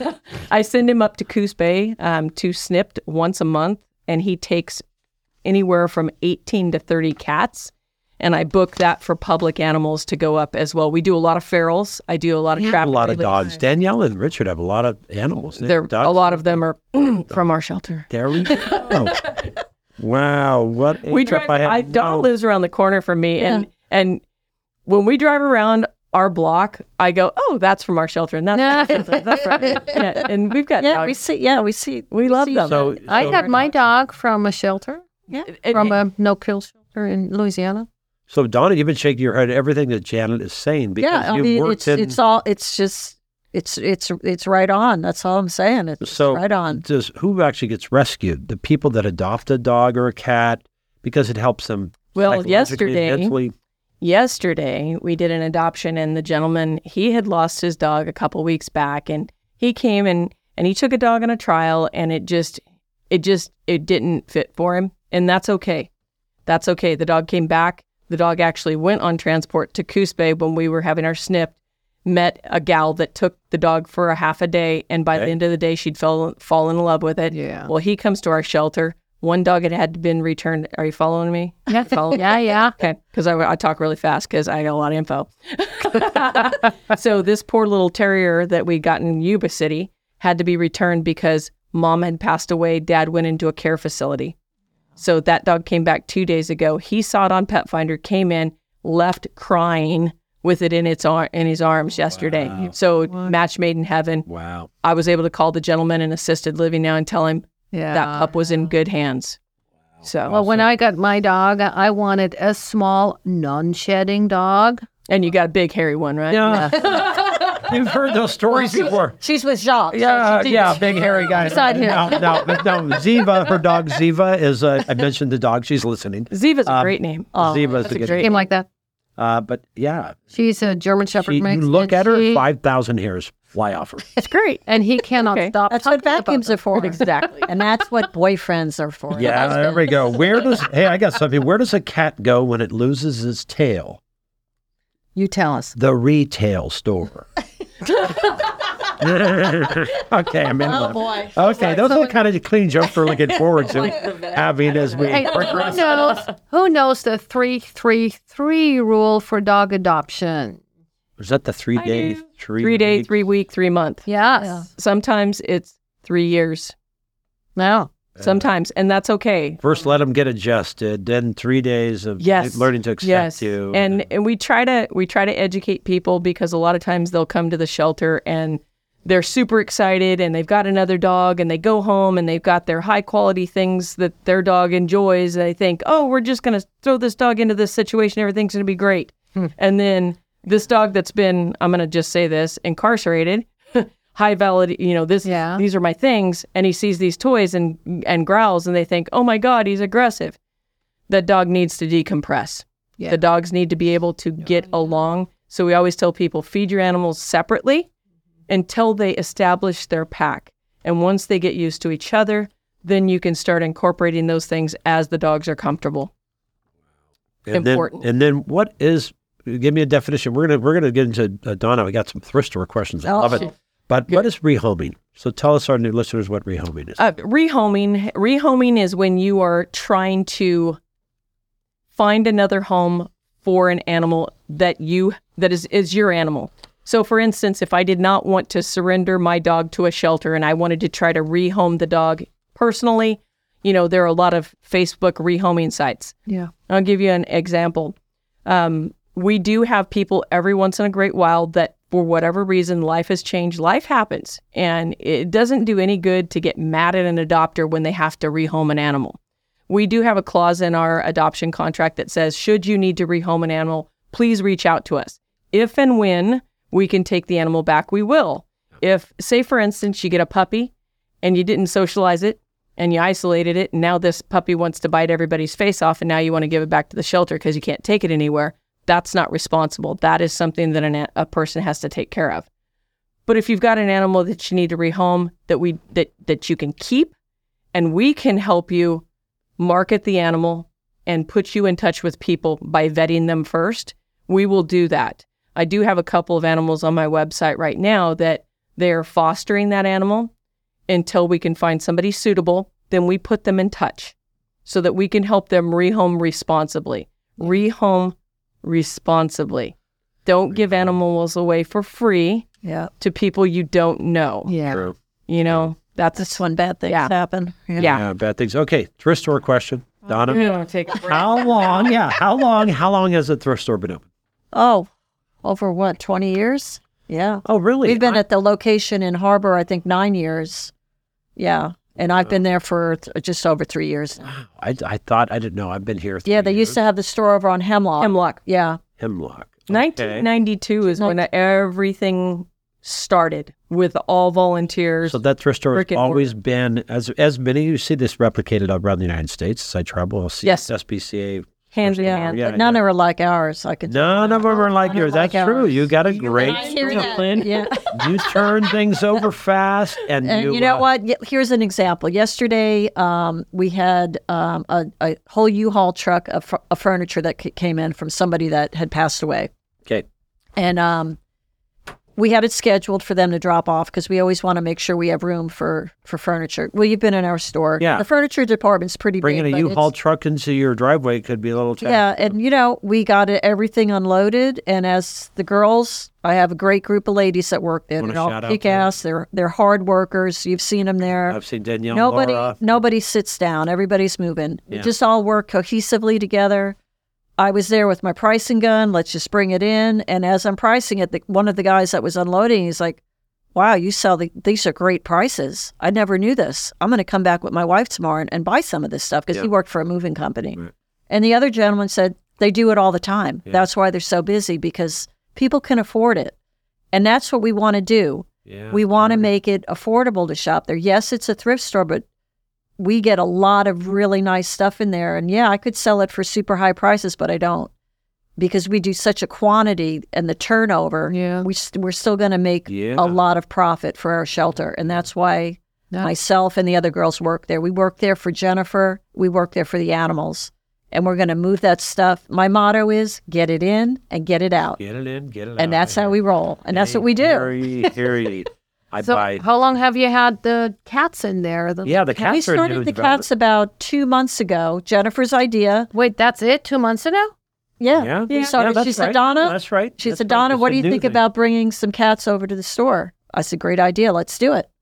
him up to Coos Bay to snipped once a month, and he takes anywhere from 18 to 30 cats. And I book that for public animals to go up as well. We do a lot of ferals. I do a lot of a traffic. lot of dogs. Danielle and Richard have a lot of animals. A lot of them are from our shelter. There we go. Wow, what a We trip drive. I had. Dawn lives around the corner from me, and when we drive around our block, I go, "Oh, that's from our shelter," and that's right. Yeah, and we've got dogs. we see. We love them. So, I got my dog from a shelter, It- from a no-kill shelter in Louisiana. so Donna, you've been shaking your head at everything that Janet is saying because Yeah, I you've mean, worked it's right on. That's all I'm saying. It's So right on. who actually gets rescued? The people that adopt a dog or a cat because it helps them. Well, psychologically, mentally. yesterday we did an adoption, and the gentleman, he had lost his dog a couple weeks back, and he came and he took a dog on a trial, and it It didn't fit for him. And that's okay. That's okay. The dog came back. The dog actually went on transport to Coos Bay when we were having our snip, met a gal that took the dog for a half a day. And by the end of the day, she'd fall in love with it. Yeah. Well, he comes to our shelter. One dog had been returned. Are you following me? Yeah. Yeah. Okay. Because I talk really fast because I got a lot of info. So this poor little terrier that we got in Yuba City had to be returned because mom had passed away. Dad went into a care facility. So that dog came back 2 days ago. He saw it on Pet Finder, came in, left crying with it in his arms yesterday. Wow. So match made in heaven. Wow. I was able to call the gentleman in assisted living now and tell him that pup was in good hands. So, Well, when I got my dog, I wanted a small, non-shedding dog. and you got a big hairy one, right? Yeah. You've heard those stories before. She's with Jacques. Yeah, big hairy guy. Beside him. No, Ziva, her dog Ziva is, I mentioned the dog, she's listening. Ziva's a great name. Ziva's that's a a good great Came like that. But yeah, She's a German Shepherd you mix. look and at her, she- 5,000 hairs fly off her. It's great. and he cannot Okay. stop. That's what talking about vacuums her. are for. Exactly. And that's what boyfriends are for. Yeah, there we go. Hey, I got something. Where does a cat go when it loses its tail? You tell us. The retail store. Okay, I'm in. Oh, boy. Okay, those are the kind of clean jokes we're looking forward to having as we. Hey, who knows the 3-3-3 rule for dog adoption? Was that the 3 day, 3 day, 3 week, 3 month. Yes. Yeah. Sometimes it's 3 years. No. Sometimes, and that's okay. First, let them get adjusted. Then 3 days of Yes. learning to accept Yes. you. And we try to educate people because a lot of times they'll come to the shelter and they're super excited and they've got another dog and they go home and they've got their high quality things that their dog enjoys. And they think, oh, we're just going to throw this dog into this situation. Everything's going to be great. And then this dog that's been, I'm going to just say this, incarcerated, high valid, these are my things. And he sees these toys and growls and they think, oh my God, he's aggressive. That dog needs to decompress. Yeah. The dogs need to be able to get along. So we always tell people, feed your animals separately until they establish their pack. And once they get used to each other, then you can start incorporating those things as the dogs are comfortable. Important. And then what is? Give me a definition. We're gonna get into Donna. We got some thrift store questions. I love it. But what is rehoming? So tell us, our new listeners, what rehoming is. Rehoming is when you are trying to find another home for an animal that is your animal. So for instance, if I did not want to surrender my dog to a shelter and I wanted to try to rehome the dog personally, there are a lot of Facebook rehoming sites. Yeah. I'll give you an example. We do have people every once in a great while that for whatever reason, life has changed. Life happens. And it doesn't do any good to get mad at an adopter when they have to rehome an animal. We do have a clause in our adoption contract that says, should you need to rehome an animal, please reach out to us. If and when we can take the animal back, we will. If, say, for instance, you get a puppy and you didn't socialize it and you isolated it, and now this puppy wants to bite everybody's face off, and now you want to give it back to the shelter because you can't take it anywhere, that's not responsible. That is something that a person has to take care of. But if you've got an animal that you need to rehome that you can keep, and we can help you market the animal and put you in touch with people by vetting them first, we will do that. I do have a couple of animals on my website right now that they're fostering that animal until we can find somebody suitable. Then we put them in touch so that we can help them rehome responsibly. Rehome responsibly. Don't give animals away for free to people you don't know. Yeah. True. That's when bad things happen. Yeah. Yeah, bad things. Okay, thrift store question, Donna. You want to take a break? How long? Yeah, how long has the thrift store been open? Oh, over what, 20 years? Yeah. Oh, really? We've been at the location in Harbor, I think, 9 years. Yeah. And I've been there for just over 3 years now. I didn't know. I've been here. Yeah, they used to have the store over on Hemlock. Hemlock. Yeah. Hemlock. 1992 is when everything started with all volunteers. So that thrift store has Brick and always been as many. You see this replicated around the United States as I travel. I'll see Yes. SPCA Hand in Yeah, hand. Yeah, but none of them are like ours. I could. None of them are like yours. That's true. You got a great Discipline. Yeah. You turn things over fast, and And you know what? Here's an example. Yesterday, we had a whole U-Haul truck of furniture that came in from somebody that had passed away. Okay. And we had it scheduled for them to drop off because we always want to make sure we have room for furniture. Well, you've been in our store. Yeah. The furniture department's pretty Bringing big. a U-Haul truck into your driveway could be a little challenging. Yeah, and we got everything unloaded. And as the girls, I have a great group of ladies that work there. Wanna They're all shout out kick ass. They're hard workers. You've seen them there. I've seen Danielle, Laura. Nobody sits down. Everybody's moving. Yeah. We just all work cohesively together. I was there with my pricing gun. Let's just bring it in. And as I'm pricing it, one of the guys that was unloading, he's like, "Wow, you sell these are great prices. I never knew this. I'm going to come back with my wife tomorrow and buy some of this stuff," because he worked for a moving company. Right. And the other gentleman said they do it all the time. Yeah. That's why they're so busy, because people can afford it. And that's what we want to do. Yeah. We want to make it affordable to shop there. Yes, it's a thrift store, but we get a lot of really nice stuff in there. And yeah, I could sell it for super high prices, but I don't, because we do such a quantity and the turnover. Yeah. We're still going to make Yeah. a lot of profit for our shelter. And that's why myself and the other girls work there. We work there for Jennifer. We work there for the animals. And we're going to move that stuff. My motto is get it in and get it out. Get it in, get it out. And that's how we roll. And that's what we do. Here you So how long have you had the cats in there? the We cats are new started the development. cats about 2 months ago. Jennifer's idea. Wait, that's it? 2 months ago? Yeah. We started. that's She said, right. "Donna," That's right. she That's said, right. "Donna, It's what a do you new think thing. about bringing some cats over to the store?" I said, "Great idea. Let's do it."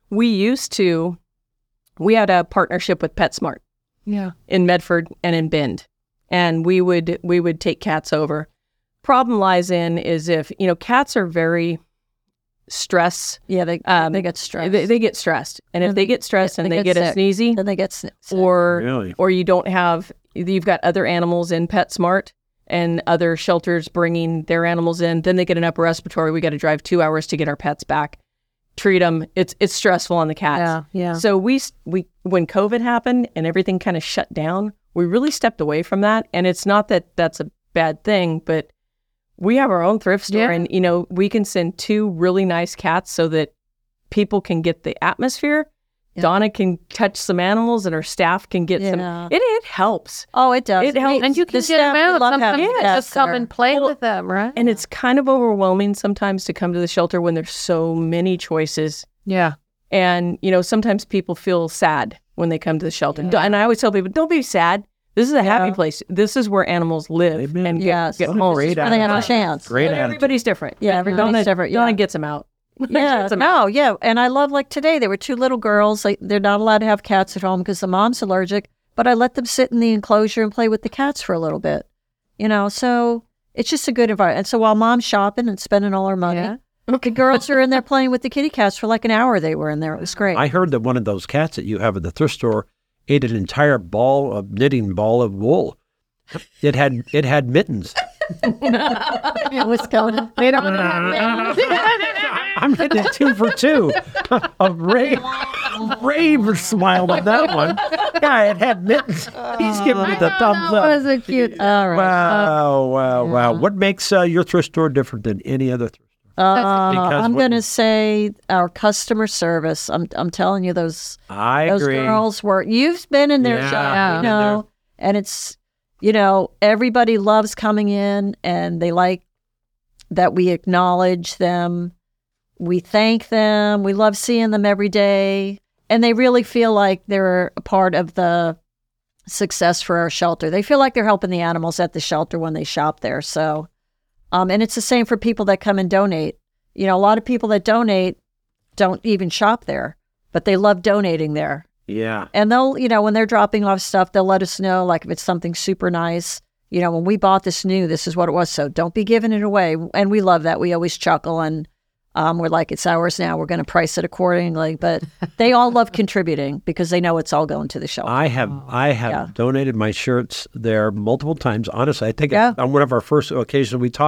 We had a partnership with PetSmart Yeah. in Medford and in Bend, and we would take cats over. Problem lies in is if cats are very stressed. Yeah, they get stressed. They get stressed, and if they get stressed and they they get get a sick. sneezy, Then they get sick. Really? or you've got other animals in PetSmart and other shelters bringing their animals in, then they get an upper respiratory. We got to drive 2 hours to get our pets back. Treat them. It's stressful on the cats. Yeah. So we when COVID happened and everything kind of shut down, we really stepped away from that. And it's not that that's a bad thing, but we have our own thrift store, Yeah. and we can send 2 really nice cats so that people can get the atmosphere. Yeah. Donna can touch some animals, and her staff can get some. Yeah. It helps. Oh, it does. It helps. And you can The get them staff, we out. love Sometimes having you cats just come there. and play Well, with them, right? And it's kind of overwhelming sometimes to come to the shelter when there's so many choices. Yeah. And, sometimes people feel sad when they come to the shelter. And I always tell people, don't be sad. This is a happy place. This is where animals live Amen. and Yes. get This home. is where they have a chance. Great But attitude. everybody's different. Yeah, everybody's different, yeah. Donna gets them out. Yeah, yeah. And I love, like today, there were 2 little girls. They're not allowed to have cats at home because the mom's allergic, but I let them sit in the enclosure and play with the cats for a little bit. So it's just a good environment. And so while mom's shopping and spending all her money, Yeah. the girls are in there playing with the kitty cats for like an hour. They were in there. It was great. I heard that one of those cats that you have at the thrift store ate an entire knitting ball of wool. It had mittens. What's going on? They don't I'm getting it 2 for 2. Rave smiled on that one. Yeah, it had mittens. He's giving me the thumbs That up. was a cute. All right. Wow. What makes your thrift store different than any other thrift store? Because I'm what- going to say our customer service. I'm telling you, those I those agree. girls were. You've been in their Yeah, shop, I've been in know, and it's everybody loves coming in, and they like that we acknowledge them, we thank them, we love seeing them every day, and they really feel like they're a part of the success for our shelter. They feel like they're helping the animals at the shelter when they shop there. So. And it's the same for people that come and donate. A lot of people that donate don't even shop there, but they love donating there. Yeah. And they'll, when they're dropping off stuff, they'll let us know, like if it's something super nice. When we bought this is what it was. So don't be giving it away. And we love that. We always chuckle and we're like, it's ours now. We're going to price it accordingly. But they all love contributing because they know it's all going to the shelter. I have donated my shirts there multiple times. Honestly, I think Yeah. on one of our first occasions we talked,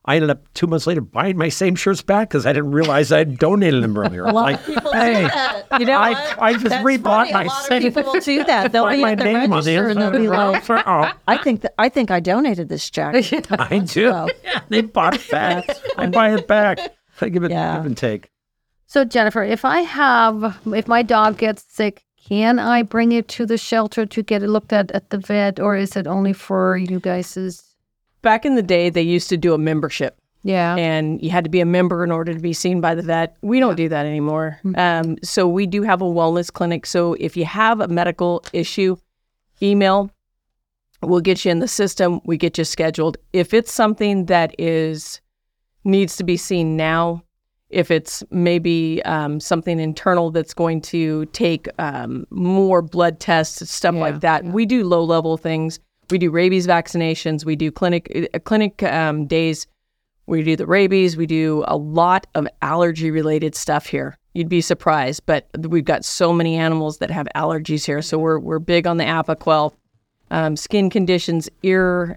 I ended up 2 months later buying my same shirts back because I didn't realize I had donated them earlier. A lot Like, of people hey, do that. You know, I just that's rebought funny. my A lot same. of people do that. They'll Write be my at the name on the register and they'll be like, oh, I think I donated this jacket. I do. So, Yeah, they bought it back. I buy it back. I give it Yeah. give and take. So, Jennifer, if my dog gets sick, can I bring it to the shelter to get it looked at the vet, or is it only for you guys'? Back in the day, they used to do a membership. Yeah. And you had to be a member in order to be seen by the vet. We don't do that anymore. So we do have a wellness clinic. So if you have a medical issue, email. We'll get you in the system. We get you scheduled. If it's something that needs to be seen now, if it's maybe something internal that's going to take more blood tests, stuff like that, we do low-level things. We do rabies vaccinations. We do clinic days. We do the rabies. We do a lot of allergy-related stuff here. You'd be surprised, but we've got so many animals that have allergies here. So we're big on the Apoquel, skin conditions, ear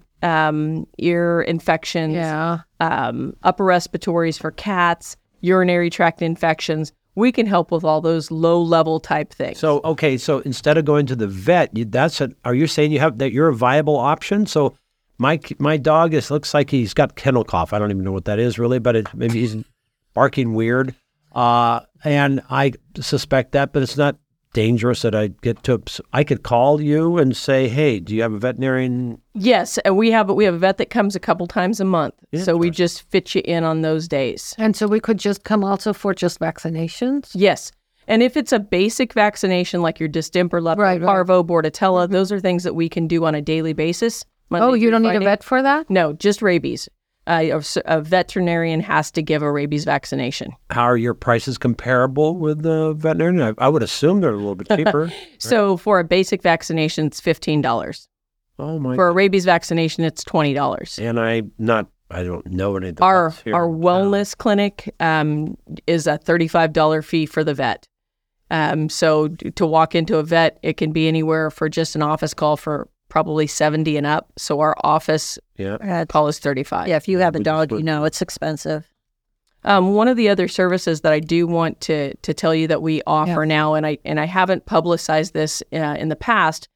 infections, upper respiratories for cats, urinary tract infections. We can help with all those low-level type things. So, okay, so instead of going to the vet, are you saying you're a viable option? So my dog looks like he's got kennel cough. I don't even know what that is really, but maybe he's barking weird. And I suspect that, but it's not dangerous that I could call you and say, hey, do you have a veterinarian? Yes, and we have a vet that comes a couple times a month. So we just fit you in on those days. And so we could just come also for just vaccinations? Yes. And if it's a basic vaccination like your distemper, parvo, bordetella, those are things that we can do on a daily basis. Monday you don't need a vet for that? No, just rabies. A veterinarian has to give a rabies vaccination. How are your prices comparable with the veterinarian? I would assume they're a little bit cheaper. So for a basic vaccination, it's $15. Oh my! For a rabies vaccination, it's $20. And I don't know anything. Our wellness clinic is a $35 fee for the vet. So to walk into a vet, it can be anywhere for just an office call for probably 70 and up. So our office call is 35. Yeah, if you have a dog, it's expensive. One of the other services that I do want to tell you that we offer now, and I haven't publicized this in the past,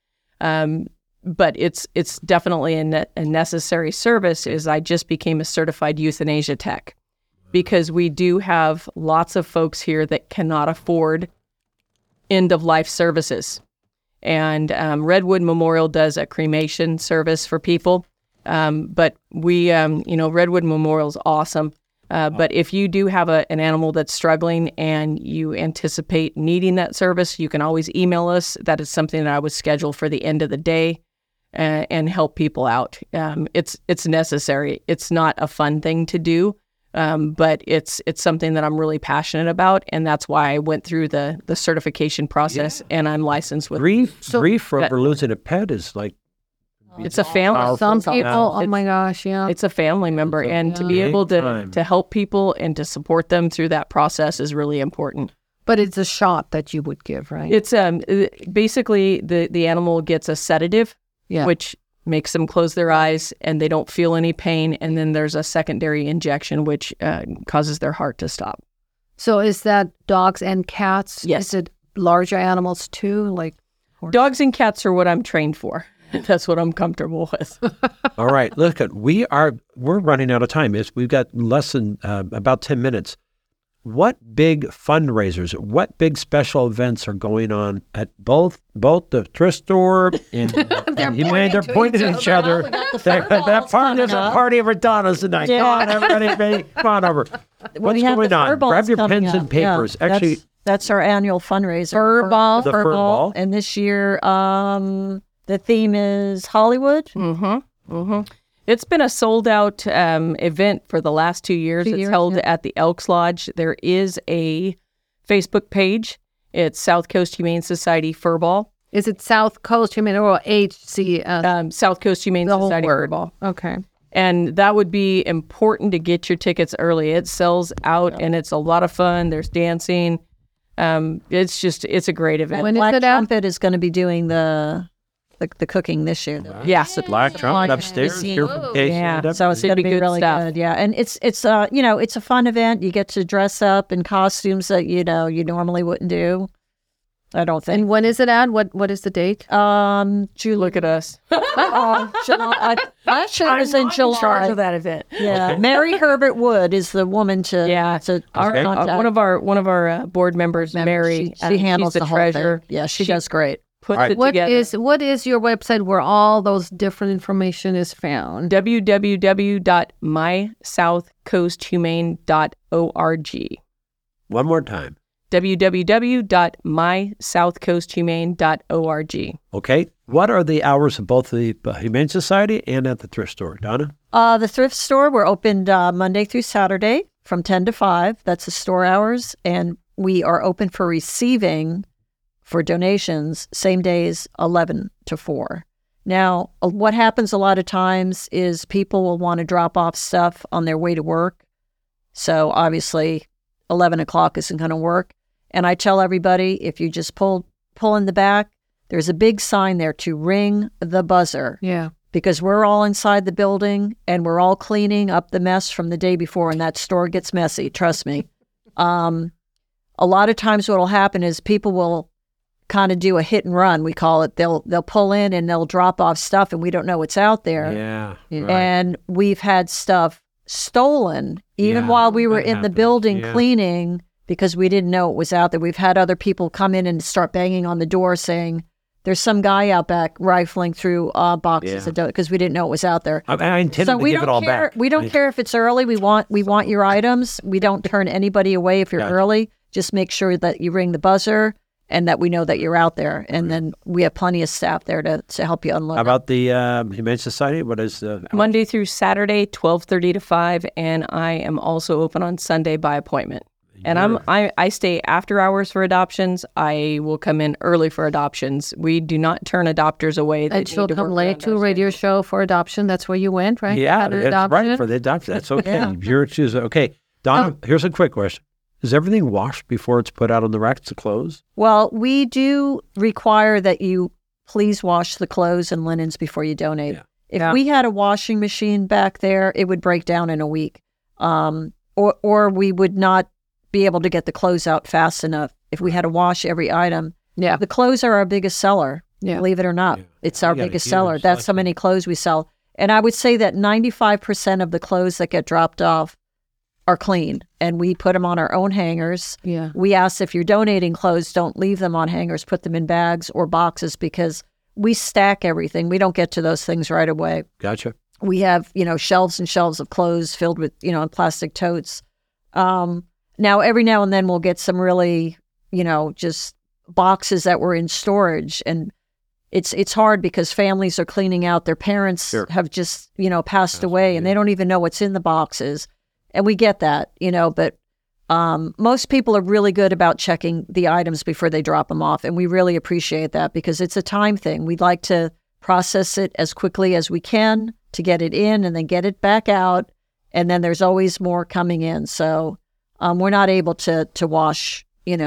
but it's definitely a necessary service, is I just became a certified euthanasia tech, because we do have lots of folks here that cannot afford end-of-life services. And Redwood Memorial does a cremation service for people. But we, Redwood Memorial is awesome. But if you do have an animal that's struggling and you anticipate needing that service, you can always email us. That is something that I would schedule for the end of the day and help people out. It's necessary. It's not a fun thing to do. But it's something that I'm really passionate about, and that's why I went through the certification process, and I'm licensed with grief for losing a pet is like it's a family. Some people, oh my gosh, it's a family member, and to be able to help people and to support them through that process is really important. But it's a shot that you would give, right? It's basically the animal gets a sedative, which makes them close their eyes and they don't feel any pain. And then there's a secondary injection, which causes their heart to stop. So is that dogs and cats? Yes. Is it larger animals too? Like dogs and cats are what I'm trained for. That's what I'm comfortable with. All right. Look, we're running out of time. We've got less than about 10 minutes. What big fundraisers, what big special events are going on at both the thrift store and Humane? They're pointing at each other. That part is a party of Madonnas tonight. Yeah. Come on, everybody, come on over. What's going on? Grab your pens and papers. Yeah, actually, that's our annual fundraiser. Fur ball. The fur ball. And this year, the theme is Hollywood. Mm-hmm. Mm-hmm. It's been a sold-out event for the last 2 years. It's held at the Elks Lodge. There is a Facebook page. It's South Coast Humane Society Fur Ball. Is it South Coast Humane or HCS? South Coast Humane Society Fur Ball. Okay. And that would be important to get your tickets early. It sells out, and it's a lot of fun. There's dancing. It's a great event. When Black is it out? Trumpet is going to be doing the the cooking this year. Yeah. The Black Trumpet upstairs here from KCAW. Yeah. So it's Should going to be be good really stuff. good. Yeah. And it's it's a fun event. You get to dress up in costumes that, you normally wouldn't do. I don't think. And when is it at? What is the date? Julie. Look at us. July. Last year it was in In charge July. of that event. Yeah. Mary Herbert Wood is the woman to Yeah. to Okay. contact. One of our board members, Mary, She handles she's the whole treasurer. thing. Yeah, she does great. Puts All right. it What together. is your website where all those different information is found? www.mysouthcoasthumane.org. One more time. www.mysouthcoasthumane.org. Okay. What are the hours of both the Humane Society and at the thrift store, Donna? The thrift store, we're opened Monday through Saturday from 10 to 5. That's the store hours. And we are open for receiving for donations same days, 11 to 4. Now, what happens a lot of times is people will want to drop off stuff on their way to work. So obviously 11 o'clock isn't going to work. And I tell everybody, if you just pull in the back, there's a big sign there to ring the buzzer. Yeah. Because we're all inside the building and we're all cleaning up the mess from the day before, and that store gets messy, trust me. A lot of times what will happen is people will kind of do a hit and run, we call it. They'll pull in and they'll drop off stuff and we don't know what's out there. Yeah. right. And we've had stuff stolen even Yeah, while we were that in the happens. building Yeah. cleaning because we didn't know it was out there. We've had other people come in and start banging on the door saying, there's some guy out back rifling through boxes Yeah. because we didn't know it was out there. I intended So to we give don't it all care. back. We don't care if it's early. We want your items. We don't turn anybody away if you're Gotcha. early. Just make sure that you ring the buzzer and that we know that you're out there. And then we have plenty of staff there to help you unload. How about the Humane Society? What is Monday through Saturday, 12:30 to 5, and I am also open on Sunday by appointment. And I stay after hours for adoptions. I will come in early for adoptions. We do not turn adopters away. that And she'll need to come work late around to a our radio schedule. show for adoption. That's where you went, right? Yeah, Had an that's right, adoption? for the adoption. That's okay. Yeah. You're choosing. Okay. Donna, here's a quick question. Is everything washed before it's put out on the racks to close? Well, we do require that you please wash the clothes and linens before you donate. Yeah. If Yeah. we had a washing machine back there, it would break down in a week. Or we would not be able to get the clothes out fast enough if we had to wash every item. Yeah. The clothes are our biggest seller, Yeah. believe it or not. Yeah. It's our You got a biggest huge seller. That's how selection. many clothes we sell. And I would say that 95% of the clothes that get dropped off are clean, and we put them on our own hangers. Yeah. We ask if you're donating clothes, don't leave them on hangers, put them in bags or boxes because we stack everything. We don't get to those things right away. Gotcha. We have, shelves and shelves of clothes filled with, in plastic totes. Now, every now and then we'll get some really, just boxes that were in storage. And it's hard because families are cleaning out. Their parents Sure. have just, passed away and they don't even know what's in the boxes. And we get that, but most people are really good about checking the items before they drop them off. And we really appreciate that because it's a time thing. We'd like to process it as quickly as we can to get it in and then get it back out. And then there's always more coming in. So we're not able to wash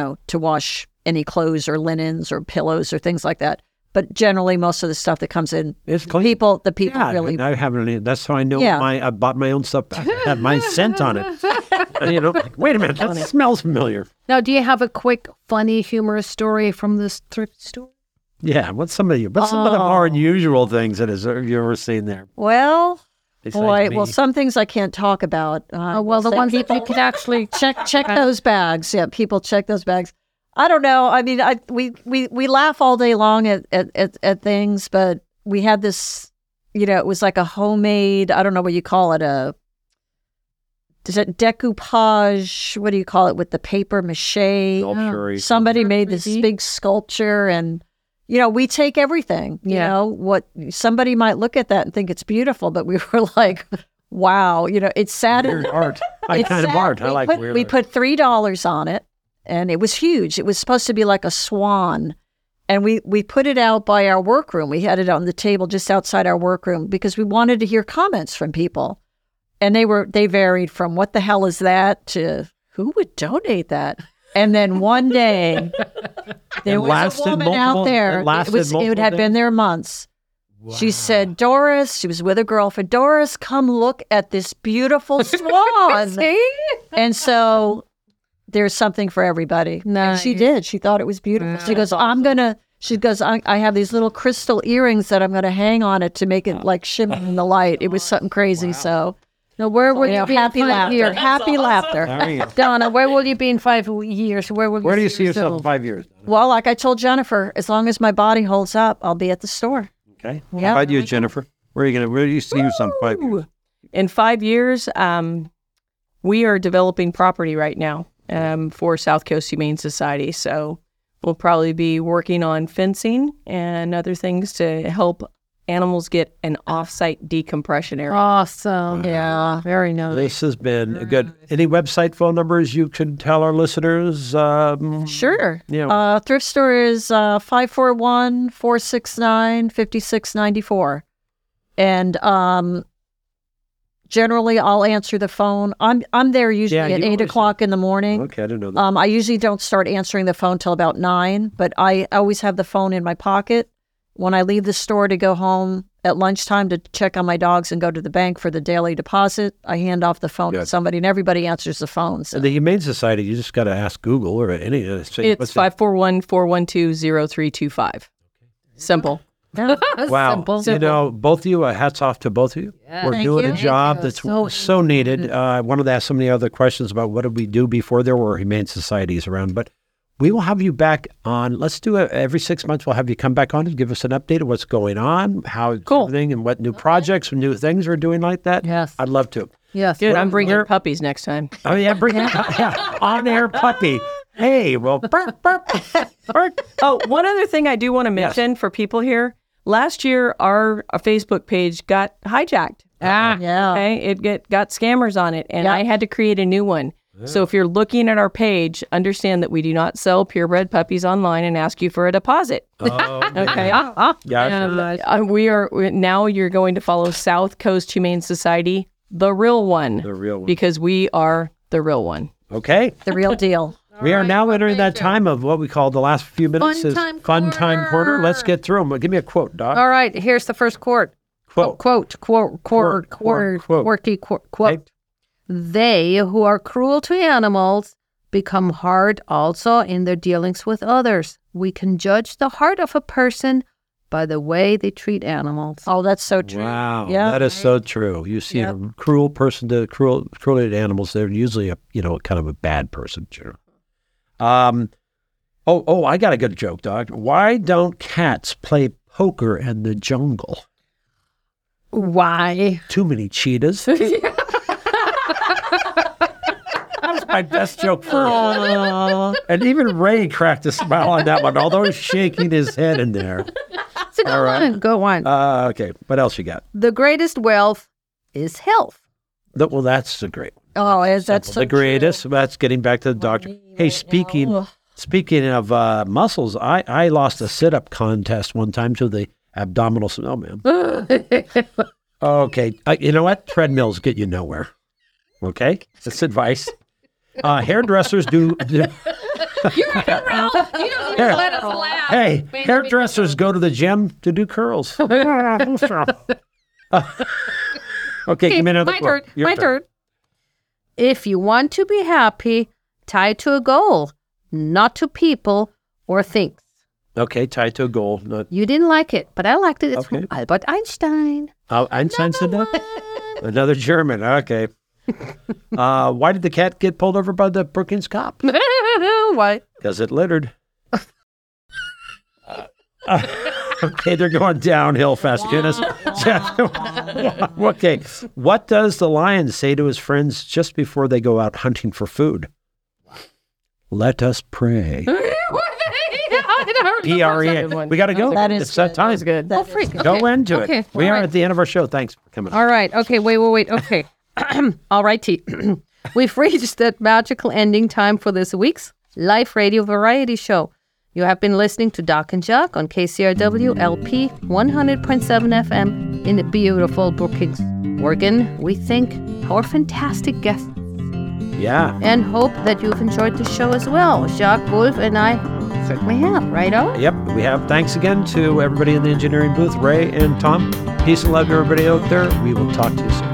any clothes or linens or pillows or things like that. But generally, most of the stuff that comes in, It's clean. the people Yeah, really. I haven't any. That's how I know Yeah. I bought my own stuff back. I had my scent on it. Like, wait a minute, that smells familiar. Now, do you have a quick, funny, humorous story from this thrift store? Yeah, what's some of the more unusual things that you've ever seen there? Well, besides boy, me? well, some things I can't talk about. Well, the so ones that people you can actually check those bags. Yeah, people check those bags. I don't know. I mean, we laugh all day long at things, but we had this, it was like a homemade, I don't know what you call it, is it decoupage? What do you call it with the paper mache? Sculpture-y. Somebody made this Pretty. big sculpture and, we take everything, Yeah. what somebody might look at that and think it's beautiful, but we were like, wow, it's sad. Weird art. My It's kind of sad. art. I like weird We art. put $3 on it, and it was huge. It was supposed to be like a swan, and we put it out by our workroom. We had it on the table just outside our workroom because we wanted to hear comments from people, and they varied from "What the hell is that?" to "Who would donate that?" And then one day, there It was lasted a woman out multiple- there. it lasted multiple It had been days? there months. She said, Doris, she was with a girlfriend. Doris, come look at this beautiful swan. See? And so there's something for everybody. And she Nice. did. She thought it was beautiful. She goes, I have these little crystal earrings that I'm going to hang on it to make it like shimmer in the light. It was something crazy. So, Now, where will you be happy in 5 laughter. years? Happy laughter. There you go. Donna, where will you be in 5 years? Where do you see yourself in 5 years? Well, like I told Jennifer, as long as my body holds up, I'll be at the store. Okay. Yeah. How about you, Jennifer? Where do you see yourself in 5 years? In 5 years, we are developing property right now for South Coast Humane Society. So we'll probably be working on fencing and other things to help animals get an off-site decompression area. Awesome. Yeah. Very nice. This has been good. Any website phone numbers you could tell our listeners? Sure. Yeah. Thrift store is 541-469-5694. And generally, I'll answer the phone. I'm there usually Yeah, at you 8 always- o'clock in the morning. Okay, I didn't know that. I usually don't start answering the phone till about 9, but I always have the phone in my pocket. When I leave the store to go home at lunchtime to check on my dogs and go to the bank for the daily deposit, I hand off the phone to Good. somebody, and everybody answers the phone. So. And the Humane Society, you just got to ask Google or any. Say, It's what's 541-412-0325. Simple. Wow. Simple. You know, both of you, hats off to both of you. Yeah. We're Thank doing you. a job Yeah, that's so so needed. I wanted to ask so many other questions about what did we do before there were Humane Societies around, but we will have you back on. Let's do it every 6 months. We'll have you come back on and give us an update of what's going on, how Cool. everything, and what new projects and new things we're doing like that. Yes. I'd love to. Yes. Good. I'm bringing puppies next time. Oh yeah, bring it. Yeah, on-air puppy. Hey, well, burp, burp, burp. Oh, one other thing I do want to mention for people here. Last year, our Facebook page got hijacked. Ah. Yeah. Okay, it got scammers on it, and Yeah. I had to create a new one. So if you're looking at our page, understand that we do not sell purebred puppies online and ask you for a deposit. Okay. Yeah, Now you're going to follow South Coast Humane Society, the real one, the real one. because we are the real one. Okay. The real deal. We are now entering that time of what we call the last few minutes is fun time quarter. Let's get through them. Give me a quote, Doc. All right. Here's the first quote. Quote. Quirky quote. Okay. They who are cruel to animals become hard also in their dealings with others. We can judge the heart of a person by the way they treat animals. Oh, that's so true. Wow, Yeah. that is so true. You see a cruel person to cruelty to animals, they're usually a kind of a bad person. Sure. I got a good joke, Doc. Why don't cats play poker in the jungle? Why? Too many cheetahs. That was my best joke first. And even Ray cracked a smile on that one, although he's shaking his head in there. So go on. Go on. Okay, what else you got? The greatest wealth is health. Well, that's a great one. Oh, that's so The greatest. That's getting back to the doctor. Hey, speaking of muscles, I lost a sit-up contest one time to the abdominal. Oh, man. Okay. You know what? Treadmills get you nowhere. Okay? That's advice. Hairdressers do. Hey, hairdressers go to the gym to do curls. Okay, give me another quote. Your My turn. If you want to be happy, tie to a goal, not to people or things. Okay, tied to a goal. Not, You didn't like it, but I liked it. It's Okay. from Albert Einstein. Einstein said that? Another German. Okay. Why did the cat get pulled over by the Brookings cop? Why? Because it littered. Okay, they're going downhill fast. Goodness. Okay. What does the lion say to his friends just before they go out hunting for food? Let us pray. P-R-E-A. We got to go. That is It's that good. time. That's good. Oh, freak. Go Okay. into Okay. it. We All are right. at the end of our show. Thanks for coming. All right. Okay. Wait. Okay. All righty. We've reached that magical ending time for this week's live radio variety show. You have been listening to Doc and Jock on KCRW LP 100.7 FM in the beautiful Brookings, Oregon. We thank our fantastic guests. Yeah. And hope that you've enjoyed the show as well. Jacques Wolf and I certainly have, right on? Yep, we have. Thanks again to everybody in the engineering booth, Ray and Tom. Peace and love to everybody out there. We will talk to you soon.